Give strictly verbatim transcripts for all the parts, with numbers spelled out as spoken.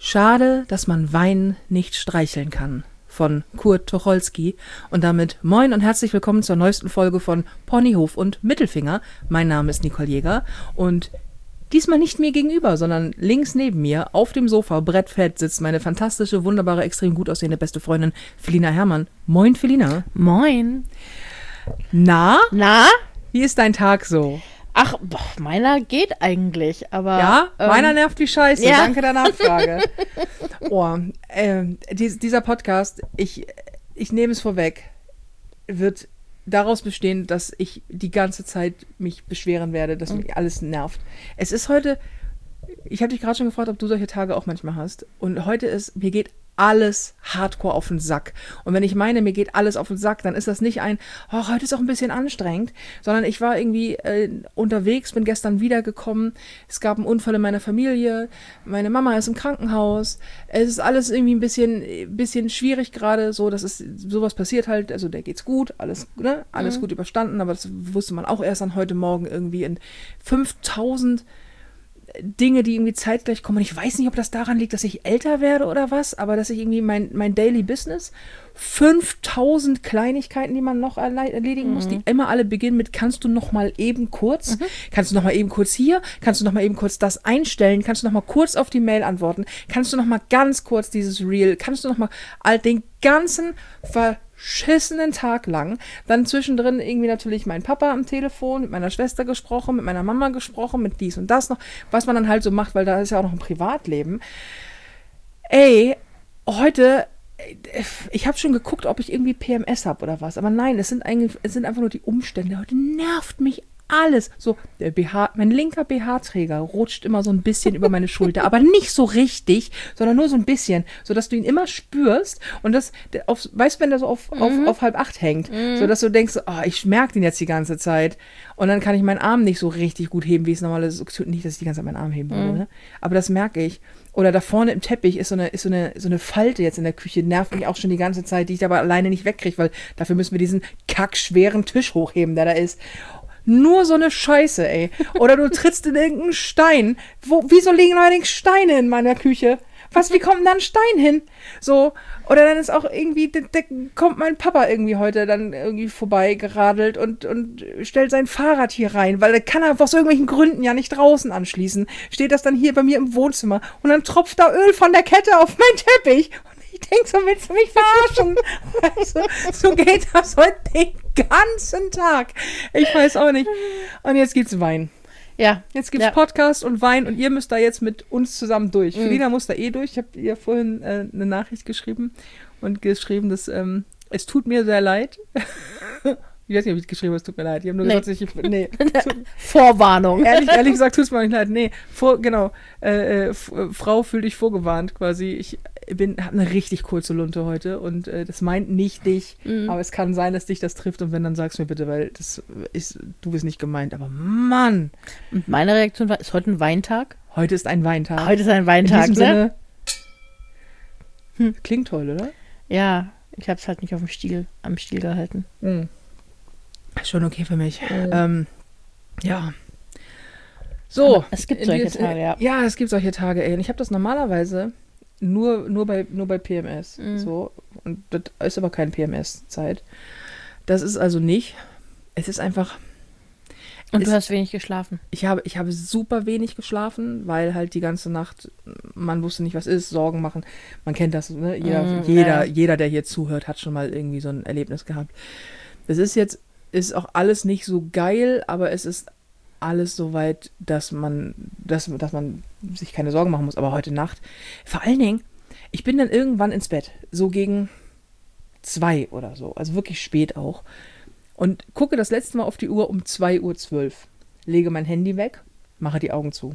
Schade, dass man Wein nicht streicheln kann. Von Kurt Tucholsky. Und damit moin und herzlich willkommen zur neuesten Folge von Ponyhof und Mittelfinger. Mein Name ist Nicole Jäger und diesmal nicht mir gegenüber, sondern links neben mir auf dem Sofa, brettfett, sitzt meine fantastische, wunderbare, extrem gut aussehende beste Freundin Felina Herrmann. Moin, Felina. Moin. Na? Na? Wie ist dein Tag so? Ach, boah, meiner geht eigentlich, aber... Ja, ähm, meiner nervt wie Scheiße. ja. Danke der Nachfrage. Oh, äh, dies, dieser Podcast, ich, ich nehme es vorweg, wird daraus bestehen, dass ich die ganze Zeit mich beschweren werde, dass mich alles nervt. Es ist heute, ich habe dich gerade schon gefragt, ob du solche Tage auch manchmal hast. Und heute ist, mir geht alles hardcore auf den Sack. Und wenn ich meine, mir geht alles auf den Sack, dann ist das nicht ein, oh, heute ist auch ein bisschen anstrengend, sondern ich war irgendwie äh, unterwegs, bin gestern wiedergekommen, es gab einen Unfall in meiner Familie, meine Mama ist im Krankenhaus, es ist alles irgendwie ein bisschen, bisschen schwierig gerade, so, dass es sowas passiert halt, also der geht's gut, alles, ne, alles mhm. gut überstanden, aber das wusste man auch erst an heute Morgen irgendwie in fünftausend Dinge, die irgendwie zeitgleich kommen. Und ich weiß nicht, ob das daran liegt, dass ich älter werde oder was, aber dass ich irgendwie mein, mein Daily Business, fünftausend Kleinigkeiten, die man noch erledigen mhm. muss, die immer alle beginnen mit, kannst du noch mal eben kurz, mhm. kannst du noch mal eben kurz hier, kannst du noch mal eben kurz das einstellen, kannst du noch mal kurz auf die Mail antworten, kannst du noch mal ganz kurz dieses Reel, kannst du noch mal all den ganzen verschissenen Tag lang, dann zwischendrin irgendwie natürlich mein Papa am Telefon, mit meiner Schwester gesprochen, mit meiner Mama gesprochen, mit dies und das noch, was man dann halt so macht, weil da ist ja auch noch ein Privatleben. Ey, heute, ich habe schon geguckt, ob ich irgendwie P M S habe oder was, aber nein, es sind eigentlich, es sind einfach nur die Umstände. Heute nervt mich alles. So, der B H, mein linker B H-Träger rutscht immer so ein bisschen über meine Schulter, aber nicht so richtig, sondern nur so ein bisschen, sodass du ihn immer spürst und das, der auf, weißt du, wenn der so auf, mhm. auf, auf halb acht hängt, mhm. so dass du denkst, oh, ich merke den jetzt die ganze Zeit und dann kann ich meinen Arm nicht so richtig gut heben, wie es normalerweise ist. Nicht, dass ich die ganze Zeit meinen Arm heben würde, mhm. ne? Aber das merke ich. Oder da vorne im Teppich ist so eine, ist so eine, so eine Falte jetzt in der Küche, nervt mich auch schon die ganze Zeit, die ich aber alleine nicht wegkriege, weil dafür müssen wir diesen kackschweren Tisch hochheben, der da ist. Nur so eine Scheiße, ey. Oder du trittst in irgendeinen Stein. Wo, wieso liegen allerdings Steine in meiner Küche? Was, wie kommt denn da ein Stein hin? So, oder dann ist auch irgendwie, da, da kommt mein Papa irgendwie heute dann irgendwie vorbei geradelt und, und stellt sein Fahrrad hier rein, weil er kann er aus irgendwelchen Gründen ja nicht draußen anschließen. Steht das dann hier bei mir im Wohnzimmer und dann tropft da Öl von der Kette auf meinen Teppich. Ich denke, so willst du mich verarschen. Also, so geht das heute den ganzen Tag. Ich weiß auch nicht. Und jetzt gibt's Wein. Ja. Jetzt gibt's ja. Podcast und Wein und ihr müsst da jetzt mit uns zusammen durch. Mhm. Felina muss da eh durch. Ich habe ihr vorhin äh, eine Nachricht geschrieben und geschrieben, dass ähm, es tut mir sehr leid. Ich weiß nicht, ob ich geschrieben habe, es tut mir leid. Ich habe nur nee. gesagt, ich, nee. Vorwarnung. Ehrlich, ehrlich gesagt, tut es mir nicht leid. Nee, vor, genau. Äh, äh, Frau, fühl dich vorgewarnt quasi. Ich bin, habe eine richtig kurze Lunte heute und äh, das meint nicht dich, mhm. aber es kann sein, dass dich das trifft und wenn, dann sag's mir bitte, weil das ist, du bist nicht gemeint. Aber Mann! Und meine Reaktion war, ist heute ein Weintag? Heute ist ein Weintag. Heute ist ein Weintag, In diesem ne? Sinne, hm, klingt toll, oder? Ja, ich habe es halt nicht auf dem Stiel, am Stiel gehalten. Mhm. Schon okay für mich. Mhm. Ähm, ja. So. Aber es gibt solche jetzt, Tage, ja. Ja, es gibt solche Tage, ey. Und ich habe das normalerweise nur, nur, bei, nur bei P M S. Mhm. So. Und das ist aber keine P M S-Zeit. Das ist also nicht. Es ist einfach. Und es, du hast wenig geschlafen. Ich habe, ich habe super wenig geschlafen, weil halt die ganze Nacht, man wusste nicht, was ist, Sorgen machen. Man kennt das, ne? Jeder, Mhm, jeder, ja. jeder, der hier zuhört, hat schon mal irgendwie so ein Erlebnis gehabt. Das ist jetzt, ist auch alles nicht so geil, aber es ist alles so weit, dass man, dass, dass man sich keine Sorgen machen muss. Aber heute Nacht, vor allen Dingen, ich bin dann irgendwann ins Bett, so gegen zwei oder so, also wirklich spät auch. Und gucke das letzte Mal auf die Uhr um zwei Uhr zwölf. Lege mein Handy weg, mache die Augen zu.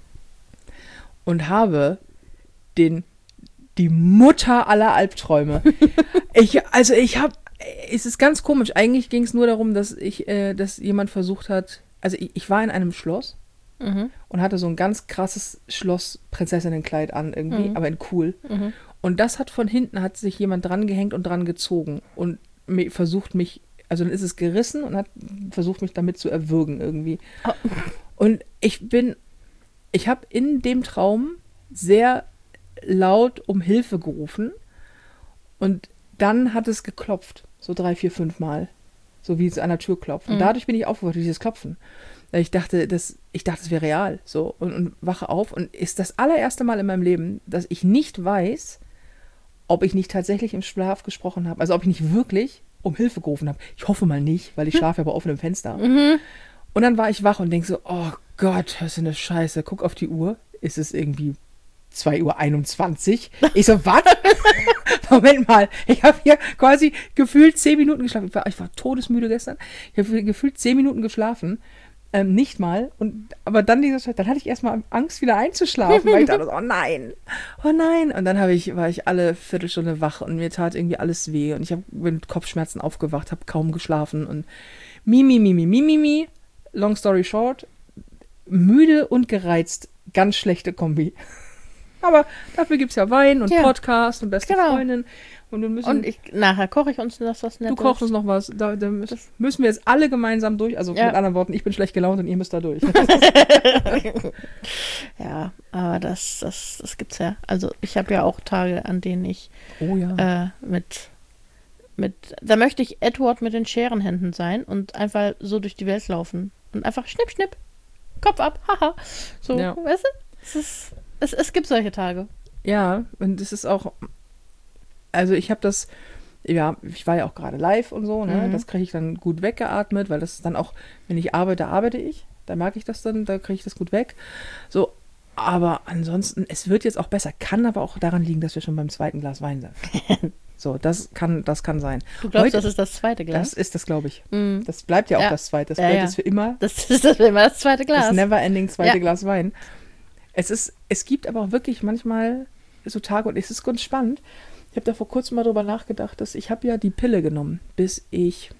Und habe den, die Mutter aller Albträume. ich, also ich habe, es ist ganz komisch. Eigentlich ging es nur darum, dass ich, äh, dass jemand versucht hat, also ich, ich war in einem Schloss Mhm. und hatte so ein ganz krasses Schloss-Prinzessinnenkleid an irgendwie, Mhm. aber in cool. Mhm. Und das hat von hinten, hat sich jemand dran gehängt und dran gezogen und mi- versucht mich, also dann ist es gerissen und hat versucht mich damit zu erwürgen irgendwie. Oh. Und ich bin, ich habe in dem Traum sehr laut um Hilfe gerufen und dann hat es geklopft, so drei, vier, fünf Mal, so wie es an der Tür klopft. Und Mhm. dadurch bin ich aufgewacht, durch dieses Klopfen. Weil ich dachte, das, ich dachte, es wäre real, so und, und wache auf und ist das allererste Mal in meinem Leben, dass ich nicht weiß, ob ich nicht tatsächlich im Schlaf gesprochen habe, also ob ich nicht wirklich um Hilfe gerufen habe. Ich hoffe mal nicht, weil ich schlafe ja bei offenem Fenster. Mhm. Und dann war ich wach und denke so, oh Gott, was ist denn das Scheiße? Guck auf die Uhr, ist es irgendwie zwei Uhr einundzwanzig? Ich so, was? Moment mal, ich habe hier quasi gefühlt zehn Minuten geschlafen. Ich war, ich war todesmüde gestern. Ich habe gefühlt zehn Minuten geschlafen. Ähm, nicht mal. Und, aber dann dieser Scheiß, dann hatte ich erstmal Angst, wieder einzuschlafen, weil ich dachte, oh nein, oh nein. Und dann habe ich, war ich alle Viertelstunde wach und mir tat irgendwie alles weh. Und ich habe mit Kopfschmerzen aufgewacht, habe kaum geschlafen. Und mi, mi, mi, mi, mi, mi, mi. Long story short, müde und gereizt, ganz schlechte Kombi. Aber dafür gibt es ja Wein und Ja. Podcast und beste Genau. Freundin. Und, wir müssen, Und ich, nachher koche ich uns das was Nettes. du kochst uns noch was. Da, da müssen, müssen wir jetzt alle gemeinsam durch. Also Ja. mit anderen Worten, ich bin schlecht gelaunt und ihr müsst da durch. Ja, aber das, das, das gibt's ja. Also ich habe ja auch Tage, an denen ich Oh ja. äh, mit, mit, da möchte ich Edward mit den Scherenhänden sein und einfach so durch die Welt laufen. Und einfach schnipp, schnipp, Kopf ab, haha. So, Ja. weißt du? Es, ist, es, es gibt solche Tage. Ja, und es ist auch, also ich habe das, ja, ich war ja auch gerade live und so, ne? Mhm. Das kriege ich dann gut weggeatmet, weil das ist dann auch, wenn ich arbeite, arbeite ich. Da merke ich das dann, da kriege ich das gut weg. So, aber ansonsten, es wird jetzt auch besser. Kann aber auch daran liegen, dass wir schon beim zweiten Glas Wein sind. So, das kann, das kann sein. Du glaubst, Heute- das ist das zweite Glas? Das ist das, glaube ich. Mhm. Das bleibt ja auch Ja. das zweite. Das Ja, bleibt ja. jetzt für immer Das ist das immer das zweite Glas. das never-ending zweite Ja. Glas Wein. Es ist, es gibt aber auch wirklich manchmal so Tage und es ist ganz spannend. Ich habe da vor kurzem mal drüber nachgedacht, dass ich habe ja die Pille genommen, bis ich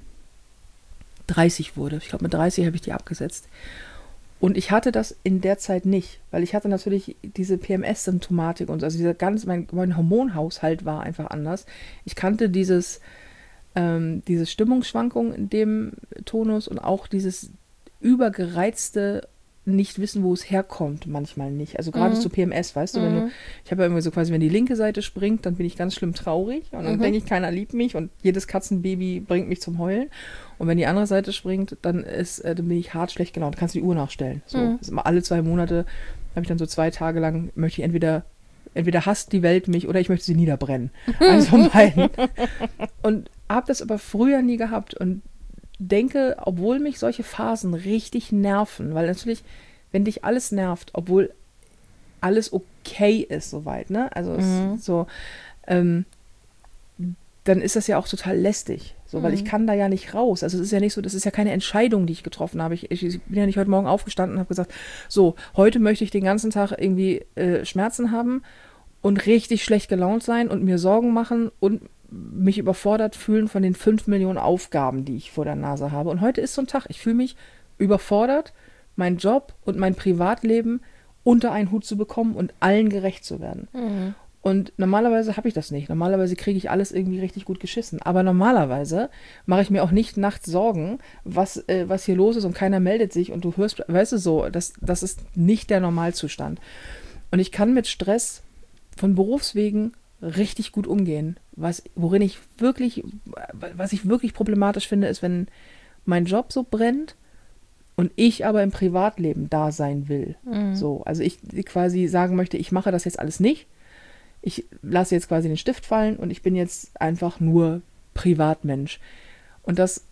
dreißig wurde. Ich glaube, mit dreißig habe ich die abgesetzt. Und ich hatte das in der Zeit nicht, weil ich hatte natürlich diese P M S-Symptomatik und so, also dieser ganz, mein, mein Hormonhaushalt war einfach anders. Ich kannte dieses, ähm, diese Stimmungsschwankung in dem Tonus und auch dieses übergereizte nicht wissen, wo es herkommt, manchmal nicht. Also gerade Mhm. zu P M S, weißt du, wenn du, Mhm. ich habe ja irgendwie so quasi, wenn die linke Seite springt, dann bin ich ganz schlimm traurig und dann Mhm. denke ich, keiner liebt mich und jedes Katzenbaby bringt mich zum Heulen. Und wenn die andere Seite springt, dann ist, äh, dann bin ich hart schlecht gelaunt. Kannst du die Uhr nachstellen. So, Mhm. das ist immer alle zwei Monate, habe ich dann so zwei Tage lang, möchte ich entweder, entweder hasst die Welt mich oder ich möchte sie niederbrennen. Eins von beiden. Und habe das aber früher nie gehabt und denke, obwohl mich solche Phasen richtig nerven, weil natürlich, wenn dich alles nervt, obwohl alles okay ist soweit, ne? Also es Mhm. ist so, ähm, dann ist das ja auch total lästig, so, weil Mhm. ich kann da ja nicht raus. Also es ist ja nicht so, das ist ja keine Entscheidung, die ich getroffen habe. Ich, ich, ich bin ja nicht heute Morgen aufgestanden und habe gesagt, so, heute möchte ich den ganzen Tag irgendwie äh, Schmerzen haben und richtig schlecht gelaunt sein und mir Sorgen machen und mich überfordert fühlen von den fünf Millionen Aufgaben, die ich vor der Nase habe. Und heute ist so ein Tag, ich fühle mich überfordert, meinen Job und mein Privatleben unter einen Hut zu bekommen und allen gerecht zu werden. Mhm. Und normalerweise habe ich das nicht. Normalerweise kriege ich alles irgendwie richtig gut geschissen. Aber normalerweise mache ich mir auch nicht nachts Sorgen, was, äh, was hier los ist und keiner meldet sich und du hörst, weißt du so, das, das ist nicht der Normalzustand. Und ich kann mit Stress von Berufswegen richtig gut umgehen. Was, worin ich wirklich, was ich wirklich problematisch finde, ist, wenn mein Job so brennt und ich aber im Privatleben da sein will. Mhm. So, also ich quasi sagen möchte, ich mache das jetzt alles nicht. Ich lasse jetzt quasi den Stift fallen und ich bin jetzt einfach nur Privatmensch. Und das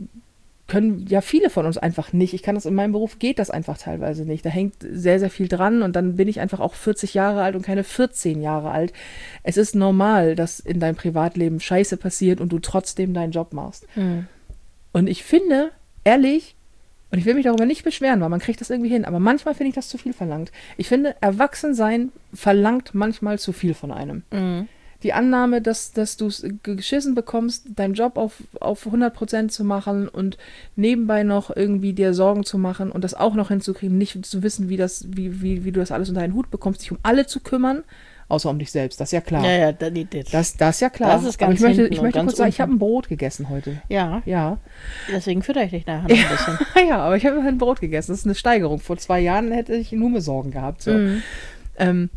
können ja viele von uns einfach nicht. Ich kann das in meinem Beruf, geht das einfach teilweise nicht. Da hängt sehr, sehr viel dran und dann bin ich einfach auch vierzig Jahre alt und keine vierzehn Jahre alt. Es ist normal, dass in deinem Privatleben Scheiße passiert und du trotzdem deinen Job machst. Mhm. Und ich finde, ehrlich, und ich will mich darüber nicht beschweren, weil man kriegt das irgendwie hin, aber manchmal finde ich das zu viel verlangt. Ich finde, Erwachsensein verlangt manchmal zu viel von einem. Mhm. Die Annahme, dass, dass du es geschissen bekommst, deinen Job auf, auf hundert Prozent zu machen und nebenbei noch irgendwie dir Sorgen zu machen und das auch noch hinzukriegen, nicht zu wissen, wie, das, wie, wie, wie du das alles unter einen Hut bekommst, dich um alle zu kümmern, außer um dich selbst, das ist ja klar. Ja, ja, das, das. Das, das ist ja klar. Das ist Aber ganz ich möchte, hinten ich und möchte ganz kurz sagen, ich unten. habe ein Brot gegessen heute. Ja, Ja. deswegen fütter ich dich nachher noch ein bisschen. Ja, aber ich habe ein Brot gegessen. Das ist eine Steigerung. Vor zwei Jahren hätte ich nur mehr Sorgen gehabt. So. Mhm. Ähm,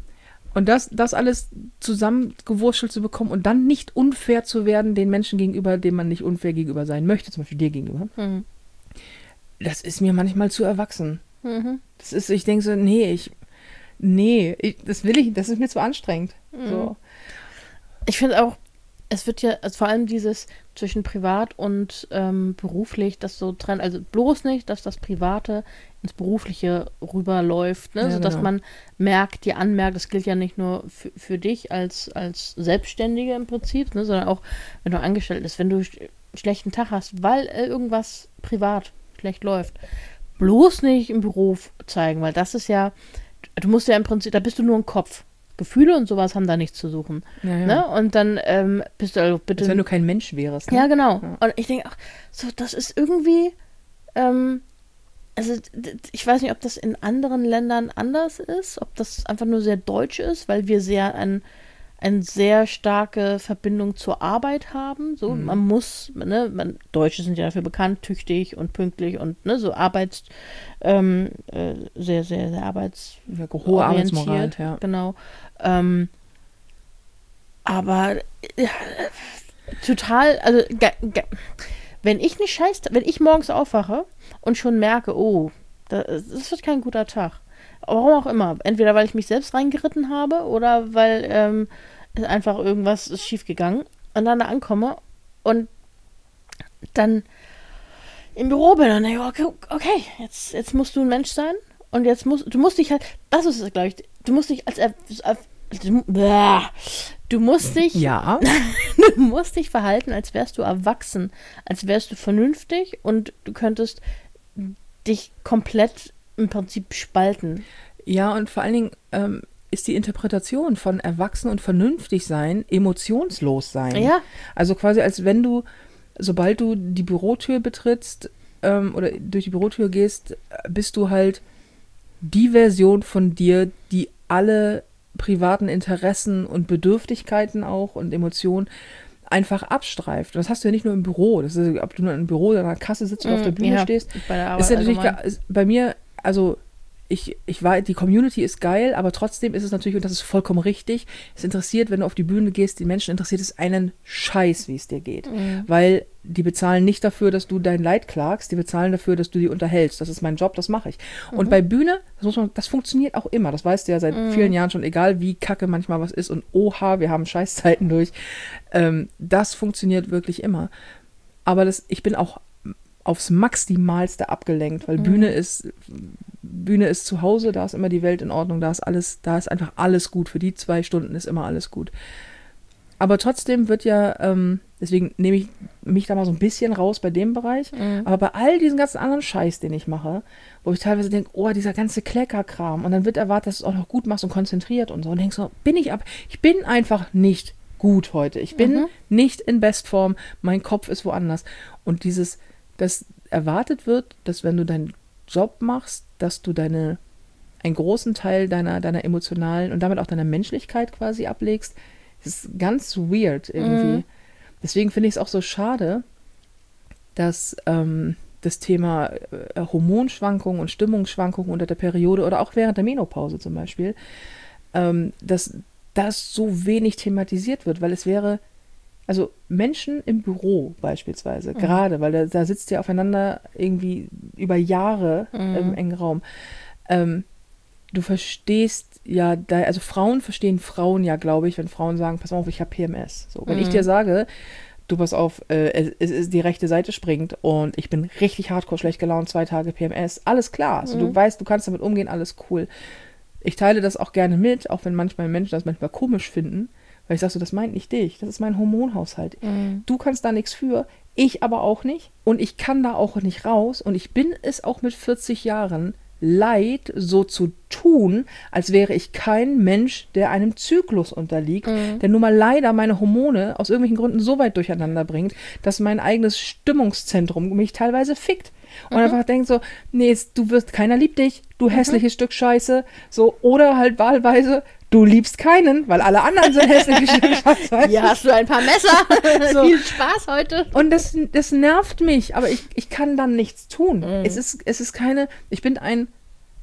Und das, das alles zusammengewurschtelt zu bekommen und dann nicht unfair zu werden den Menschen gegenüber, denen man nicht unfair gegenüber sein möchte, zum Beispiel dir gegenüber, Mhm. das ist mir manchmal zu erwachsen. Mhm. Das ist, ich denke so, nee, ich, nee, ich, das will ich, das ist mir zu anstrengend. Mhm. So. Ich finde auch, es wird ja, also vor allem dieses zwischen privat und ähm, beruflich, das so trennt, also bloß nicht, dass das Private ins Berufliche rüberläuft, ne? Ja, Sodass genau. man merkt, dir anmerkt, das gilt ja nicht nur für, für dich als, als Selbstständige im Prinzip, ne? Sondern auch, wenn du angestellt bist, wenn du sch schlechten Tag hast, weil äh, irgendwas privat schlecht läuft, bloß nicht im Beruf zeigen, weil das ist ja, du musst ja im Prinzip, da bist du nur ein Kopf. Gefühle und sowas haben da nichts zu suchen. Ja, ja. Ne? Und dann ähm, bist du also bitte. Als wenn du kein Mensch wärst. Ne? Ja, genau. Ja. Und ich denke auch, so, das ist irgendwie, ähm, also d- ich weiß nicht, ob das in anderen Ländern anders ist, ob das einfach nur sehr deutsch ist, weil wir sehr ein, eine sehr starke Verbindung zur Arbeit haben. So, Mhm. man muss, ne, man, Deutsche sind ja dafür bekannt, tüchtig und pünktlich und ne, so arbeits, ähm, äh, sehr, sehr, sehr arbeits Ja, hohe Arbeitsmoral, orientiert, ja. genau. Ähm, aber ja, total, also ga, ga, wenn ich nicht scheiß, wenn ich morgens aufwache und schon merke, oh, das, das wird kein guter Tag. Warum auch immer. Entweder weil ich mich selbst reingeritten habe oder weil ähm, es einfach irgendwas ist schiefgegangen und dann da ankomme und dann im Büro bin und denke, okay, okay jetzt, jetzt musst du ein Mensch sein und jetzt musst du musst dich halt, das ist es, glaube ich, du musst dich als, als, als du, du musst dich Ja. du musst dich verhalten, als wärst du erwachsen, als wärst du vernünftig und du könntest dich komplett im Prinzip spalten. Ja, und vor allen Dingen ähm, ist die Interpretation von erwachsen und vernünftig sein emotionslos sein. Ja. Also quasi als wenn du, sobald du die Bürotür betrittst ähm, oder durch die Bürotür gehst, bist du halt die Version von dir, die alle privaten Interessen und Bedürftigkeiten auch und Emotionen einfach abstreift. Und das hast du ja nicht nur im Büro. Das ist, ob du nur im Büro oder an der Kasse sitzt oder auf der Bühne Ja, stehst. bei der Arbeit Ist ja natürlich allgemein. ga- ist bei mir, also ich, ich war, die Community ist geil, aber trotzdem ist es natürlich, und das ist vollkommen richtig, es interessiert, wenn du auf die Bühne gehst, die Menschen interessiert es einen Scheiß, wie es dir geht. Mhm. Weil die bezahlen nicht dafür, dass du dein Leid klagst, die bezahlen dafür, dass du die unterhältst. Das ist mein Job, das mache ich. Und bei Bühne, das, muss man, das funktioniert auch immer. Das weißt du ja seit vielen Jahren schon, egal wie kacke manchmal was ist und oha, wir haben Scheißzeiten durch. Ähm, das funktioniert wirklich immer. Aber das, ich bin auch aufs Maximalste abgelenkt, weil Mhm. Bühne ist Bühne ist zu Hause, da ist immer die Welt in Ordnung, da ist alles, da ist einfach alles gut. Für die zwei Stunden ist immer alles gut. Aber trotzdem wird ja, ähm, deswegen nehme ich mich da mal so ein bisschen raus bei dem Bereich, Mhm. aber bei all diesen ganzen anderen Scheiß, den ich mache, wo ich teilweise denke, oh, dieser ganze Kleckerkram, und dann wird erwartet, dass du es auch noch gut machst und konzentriert und so, und denkst so, bin ich ab, ich bin einfach nicht gut heute. Ich bin Mhm. nicht in Bestform, mein Kopf ist woanders. Und dieses, dass erwartet wird, dass wenn du deinen Job machst, dass du deine, einen großen Teil deiner, deiner emotionalen und damit auch deiner Menschlichkeit quasi ablegst, ist ganz weird irgendwie. Mhm. Deswegen finde ich es auch so schade, dass ähm, das Thema äh, Hormonschwankungen und Stimmungsschwankungen unter der Periode oder auch während der Menopause zum Beispiel, ähm, dass das so wenig thematisiert wird, weil es wäre, also Menschen im Büro beispielsweise, Mhm. gerade, weil da, da sitzt ihr aufeinander irgendwie über Jahre Mhm. im engen Raum. Ähm, du verstehst ja, da, also Frauen verstehen Frauen ja, glaube ich, wenn Frauen sagen, pass auf, ich habe P M S. So, wenn Mhm. ich dir sage, du pass auf, äh, es, es ist die rechte Seite springt und ich bin richtig hardcore schlecht gelaunt, zwei Tage P M S, alles klar. Also Mhm. du weißt, du kannst damit umgehen, alles cool. Ich teile das auch gerne mit, auch wenn manchmal Menschen das manchmal komisch finden, weil ich sage so, das meint nicht dich, das ist mein Hormonhaushalt. Mhm. Du kannst da nichts für, ich aber auch nicht und ich kann da auch nicht raus und ich bin es auch mit vierzig Jahren leid, so zu tun, als wäre ich kein Mensch, der einem Zyklus unterliegt, Mhm. der nun mal leider meine Hormone aus irgendwelchen Gründen so weit durcheinander bringt, dass mein eigenes Stimmungszentrum mich teilweise fickt. Und Mhm. einfach denkt so, nee, es- du wirst, keiner liebt dich, du hässliches Stück Scheiße, so, oder halt wahlweise, du liebst keinen, weil alle anderen sind hässliche Stück Scheiße. Hier hast du ein paar Messer. So. Viel Spaß heute. Und das, das nervt mich, aber ich, ich kann dann nichts tun. Mhm. Es ist, es ist keine, ich bin ein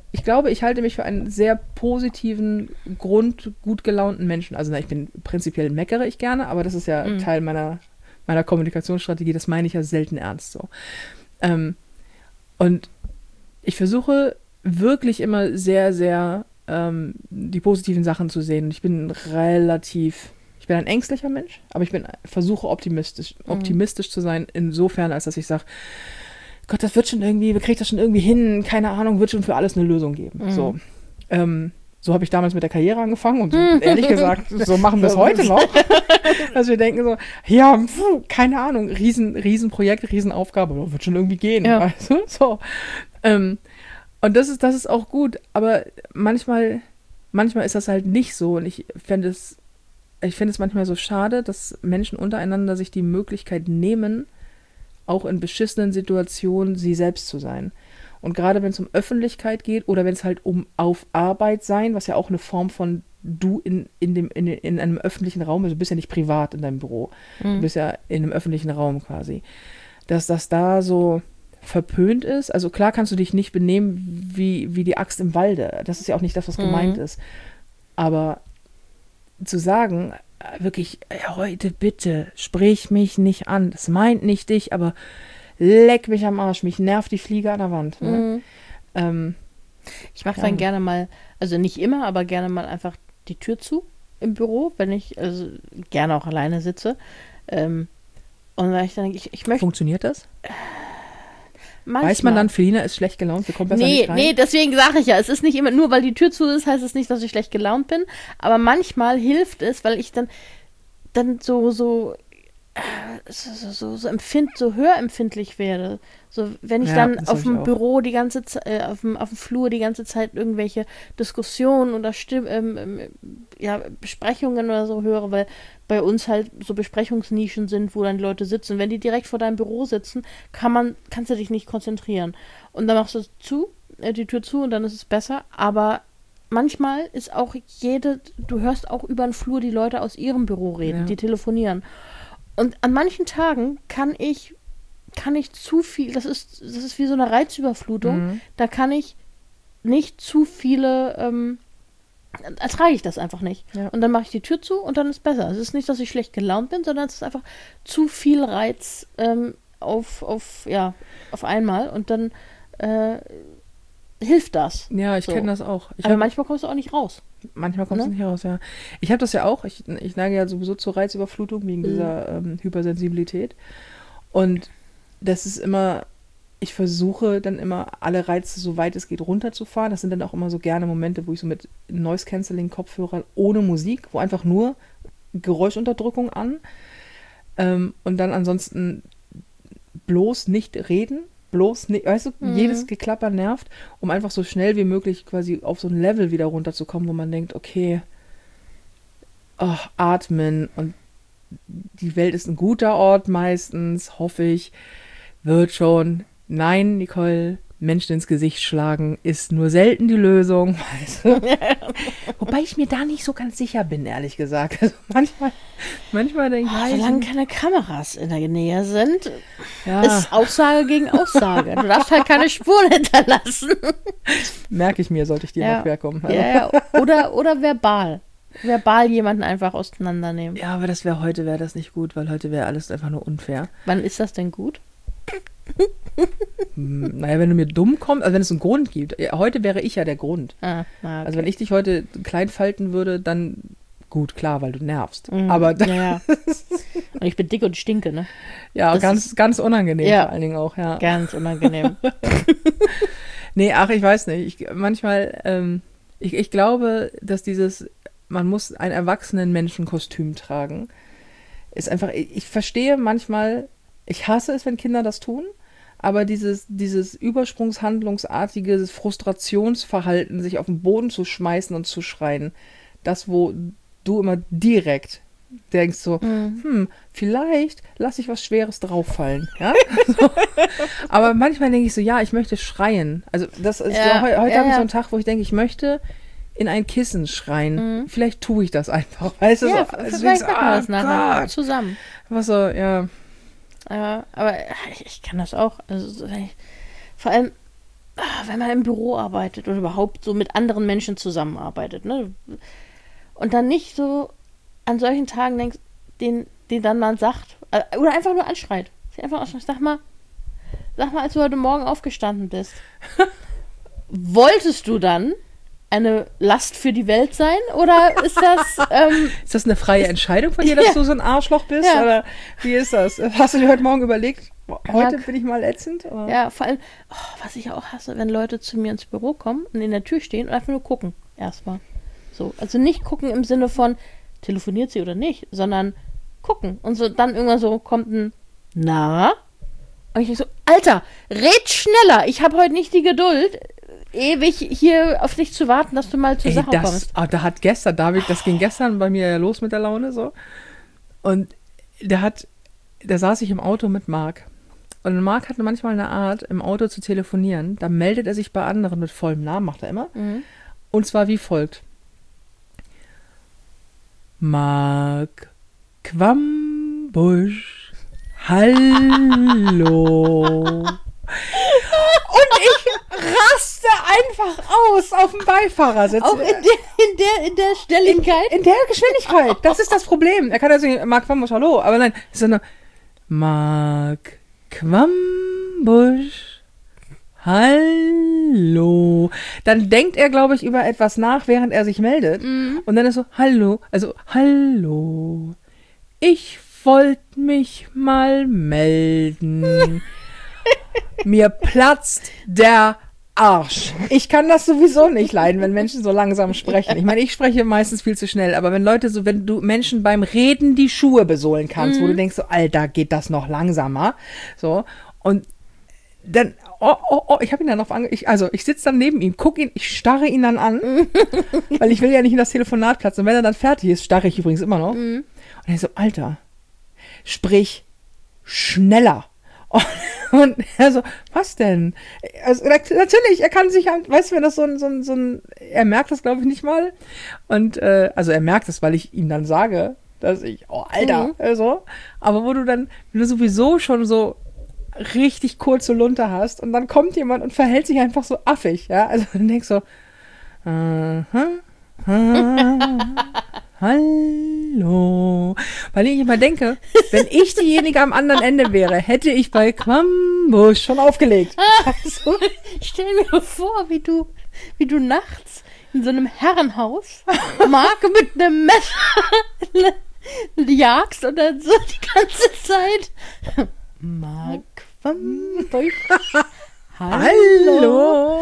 ich glaube, ich halte mich für einen sehr positiven, grund, gut gelaunten Menschen. Also na, ich bin prinzipiell meckere ich gerne, aber das ist ja mhm. Teil meiner, meiner Kommunikationsstrategie. Das meine ich ja selten ernst so. Ähm, und ich versuche wirklich immer sehr, sehr ähm, die positiven Sachen zu sehen. Ich bin relativ, ich bin ein ängstlicher Mensch, aber ich bin versuche optimistisch, mhm. optimistisch zu sein, insofern, als dass ich sage, Gott, das wird schon irgendwie, wir kriegen das schon irgendwie hin, keine Ahnung, wird schon für alles eine Lösung geben. Mhm. So, ähm, so habe ich damals mit der Karriere angefangen und so, ehrlich gesagt, so machen wir es heute noch. Dass wir denken so, ja, pfuh, keine Ahnung, riesen, riesen Projekt, Riesenaufgabe, wird schon irgendwie gehen. Ja. Weißt du? So. Ähm, und das ist, das ist auch gut, aber manchmal, manchmal ist das halt nicht so und ich fände es, ich finde es manchmal so schade, dass Menschen untereinander sich die Möglichkeit nehmen, auch in beschissenen Situationen sie selbst zu sein. Und gerade wenn es um Öffentlichkeit geht oder wenn es halt um auf Arbeit sein, was ja auch eine Form von du in, in, dem, in, in einem öffentlichen Raum, also du bist ja nicht privat in deinem Büro, mhm. du bist ja in einem öffentlichen Raum quasi, dass das da so verpönt ist. Also klar kannst du dich nicht benehmen wie, wie die Axt im Walde. Das ist ja auch nicht das, was mhm. gemeint ist. Aber zu sagen, wirklich, heute bitte, sprich mich nicht an. Das meint nicht dich, aber leck mich am Arsch. Mich nervt die Fliege an der Wand. Ne? Mhm. Ähm, ich mache dann ja. gerne mal, also nicht immer, aber gerne mal einfach die Tür zu im Büro, wenn ich also gerne auch alleine sitze. Ähm, und weil ich dann ich, ich möchte. Funktioniert das? Äh, Manchmal. Weiß man dann, Felina ist schlecht gelaunt, wir kommen besser nee, nicht rein? Nee, deswegen sage ich ja, es ist nicht immer, nur weil die Tür zu ist, heißt es nicht, dass ich schlecht gelaunt bin, aber manchmal hilft es, weil ich dann, dann so, so, so, so, so, so, empfind, so hörempfindlich werde. So, wenn ich ja, dann auf dem Büro die ganze Zeit, äh, auf dem, auf dem Flur die ganze Zeit irgendwelche Diskussionen oder Stimm, ähm, ja, Besprechungen oder so höre, weil bei uns halt so Besprechungsnischen sind, wo dann die Leute sitzen. Wenn die direkt vor deinem Büro sitzen, kann man, kannst du dich nicht konzentrieren. Und dann machst du zu, äh, die Tür zu und dann ist es besser. Aber manchmal ist auch jede, du hörst auch über den Flur die Leute aus ihrem Büro reden, ja. die telefonieren. Und an manchen Tagen kann ich, kann ich zu viel, das ist, das ist wie so eine Reizüberflutung, mhm. da kann ich nicht zu viele, ähm, ertrage ich das einfach nicht. Ja. Und dann mache ich die Tür zu und dann ist besser. Es ist nicht, dass ich schlecht gelaunt bin, sondern es ist einfach zu viel Reiz ähm, auf, auf, ja, auf einmal und dann äh, hilft das. Ja, ich so. kenne das auch. Ich Aber hab, manchmal kommst du auch nicht raus. Manchmal kommst du ne? nicht raus, ja. Ich habe das ja auch. Ich, ich neige ja sowieso zur Reizüberflutung wegen mhm. dieser ähm, Hypersensibilität. Und das ist immer, ich versuche dann immer alle Reize, soweit es geht, runterzufahren. Das sind dann auch immer so gerne Momente, wo ich so mit Noise-Canceling-Kopfhörern ohne Musik, wo einfach nur Geräuschunterdrückung an ähm, und dann ansonsten bloß nicht reden. Bloß nicht, weißt du, mhm. jedes Geklapper nervt, um einfach so schnell wie möglich quasi auf so ein Level wieder runterzukommen, wo man denkt, okay, oh, atmen und die Welt ist ein guter Ort meistens, hoffe ich, wird schon. Nein, Nicole, Menschen ins Gesicht schlagen ist nur selten die Lösung. Weißt du? Wobei ich mir da nicht so ganz sicher bin, ehrlich gesagt. Also manchmal, manchmal denke ich... Oh, solange keine Kameras in der Nähe sind, ja. ist Aussage gegen Aussage. Du darfst halt keine Spuren hinterlassen. Merke ich mir, sollte ich dir ja. mal querkommen. Also. Ja, ja. Oder, oder verbal. Verbal jemanden einfach auseinandernehmen. Ja, aber das wäre heute wäre das nicht gut, weil heute wäre alles einfach nur unfair. Wann ist das denn gut? Hm, naja, wenn du mir dumm kommst, also wenn es einen Grund gibt. Ja, heute wäre ich ja der Grund. Ah, okay. Also wenn ich dich heute klein falten würde, dann gut, klar, weil du nervst. Mhm, aber ja, ja. Und ich bin dick und stinke, ne? Ja, das ganz, ist, ganz unangenehm ja, vor allen Dingen auch, ja. Ganz unangenehm. Nee, ach, ich weiß nicht. Ich, manchmal, ähm, ich, ich glaube, dass dieses, man muss ein erwachsenen Menschenkostüm tragen, ist einfach, ich, ich verstehe manchmal, ich hasse es, wenn Kinder das tun, aber dieses, dieses übersprungshandlungsartige Frustrationsverhalten, sich auf den Boden zu schmeißen und zu schreien, das, wo du immer direkt denkst so, mhm. hm, vielleicht lasse ich was Schweres drauffallen, ja? So. Aber manchmal denke ich so, ja, ich möchte schreien. Also das ist ja, so, heute ja, habe ich ja. so einen Tag, wo ich denke, ich möchte in ein Kissen schreien. Mhm. Vielleicht tue ich das einfach, weißt du? Ja, so, also vielleicht so, machen wir ah, das nachher Gott. zusammen. Was so, ja. Ja, aber ich, ich kann das auch. Also, vor allem, wenn man im Büro arbeitet oder überhaupt so mit anderen Menschen zusammenarbeitet, ne? Und dann nicht so an solchen Tagen denkst, den, den dann man sagt, oder einfach nur anschreit. Einfach anschreit. Sag mal, sag mal, als du heute Morgen aufgestanden bist, wolltest du dann eine Last für die Welt sein? Oder ist das... Ähm, ist das eine freie Entscheidung von dir, dass ja. du so ein Arschloch bist? Ja. Oder wie ist das? Hast du dir heute Morgen überlegt, heute Ja. bin ich mal ätzend? Oder? Ja, vor allem, oh, was ich auch hasse, wenn Leute zu mir ins Büro kommen und in der Tür stehen und einfach nur gucken. Erstmal. So. Also nicht gucken im Sinne von, telefoniert sie oder nicht, sondern gucken. Und so dann irgendwann so kommt ein Na? Und ich denke so, Alter, red schneller. Ich habe heute nicht die Geduld, ewig hier auf dich zu warten, dass du mal zur Ey, Sache das, kommst. ah, da hat gestern, David, das ging gestern bei mir ja los mit der Laune so. Und der hat, da saß ich im Auto mit Marc. Und Marc hat manchmal eine Art, im Auto zu telefonieren. Da meldet er sich bei anderen mit vollem Namen, macht er immer. Mhm. Und zwar wie folgt. Marc Quambusch. Hallo. Und ich raste einfach aus auf dem Beifahrersitz. Auch in der, in der, in der Stelligkeit. In der Geschwindigkeit. Das ist das Problem. Er kann ja sagen, Marc Quambusch, hallo. Aber nein, sondern Marc Quambusch. Hallo. Dann denkt er, glaube ich, über etwas nach, während er sich meldet. Mhm. Und dann ist so, hallo. Also, hallo. Ich wollte mich mal melden. Mir platzt der Arsch. Ich kann das sowieso nicht leiden, wenn Menschen so langsam sprechen. Ich meine, ich spreche meistens viel zu schnell, aber wenn Leute so, wenn du Menschen beim Reden die Schuhe besohlen kannst, mhm. wo du denkst so, Alter, geht das noch langsamer? So. Und dann, oh, oh, oh, ich habe ihn dann auf ange... Ich, also, ich sitze dann neben ihm, gucke ihn, ich starre ihn dann an, weil ich will ja nicht in das Telefonat platzen. Und wenn er dann fertig ist, starre ich übrigens immer noch. Mhm. Und er so, Alter, sprich schneller. Und, und er so, was denn? Also, natürlich, er kann sich, weißt du, wenn das so ein, so ein, so ein, er merkt das, glaube ich, nicht mal. Und, äh, also er merkt es, weil ich ihm dann sage, dass ich, oh, Alter, mhm. also, aber wo du dann, wenn du sowieso schon so richtig kurze Lunte hast und dann kommt jemand und verhält sich einfach so affig, ja, also dann denkst du so, uh, uh, uh, hallo, weil ich immer denke, wenn ich diejenige am anderen Ende wäre, hätte ich bei Quambusch schon aufgelegt. Also, stell mir vor, wie du, wie du nachts in so einem Herrenhaus Marc mit einem Messer jagst und dann so die ganze Zeit Marc Quambusch. Hallo.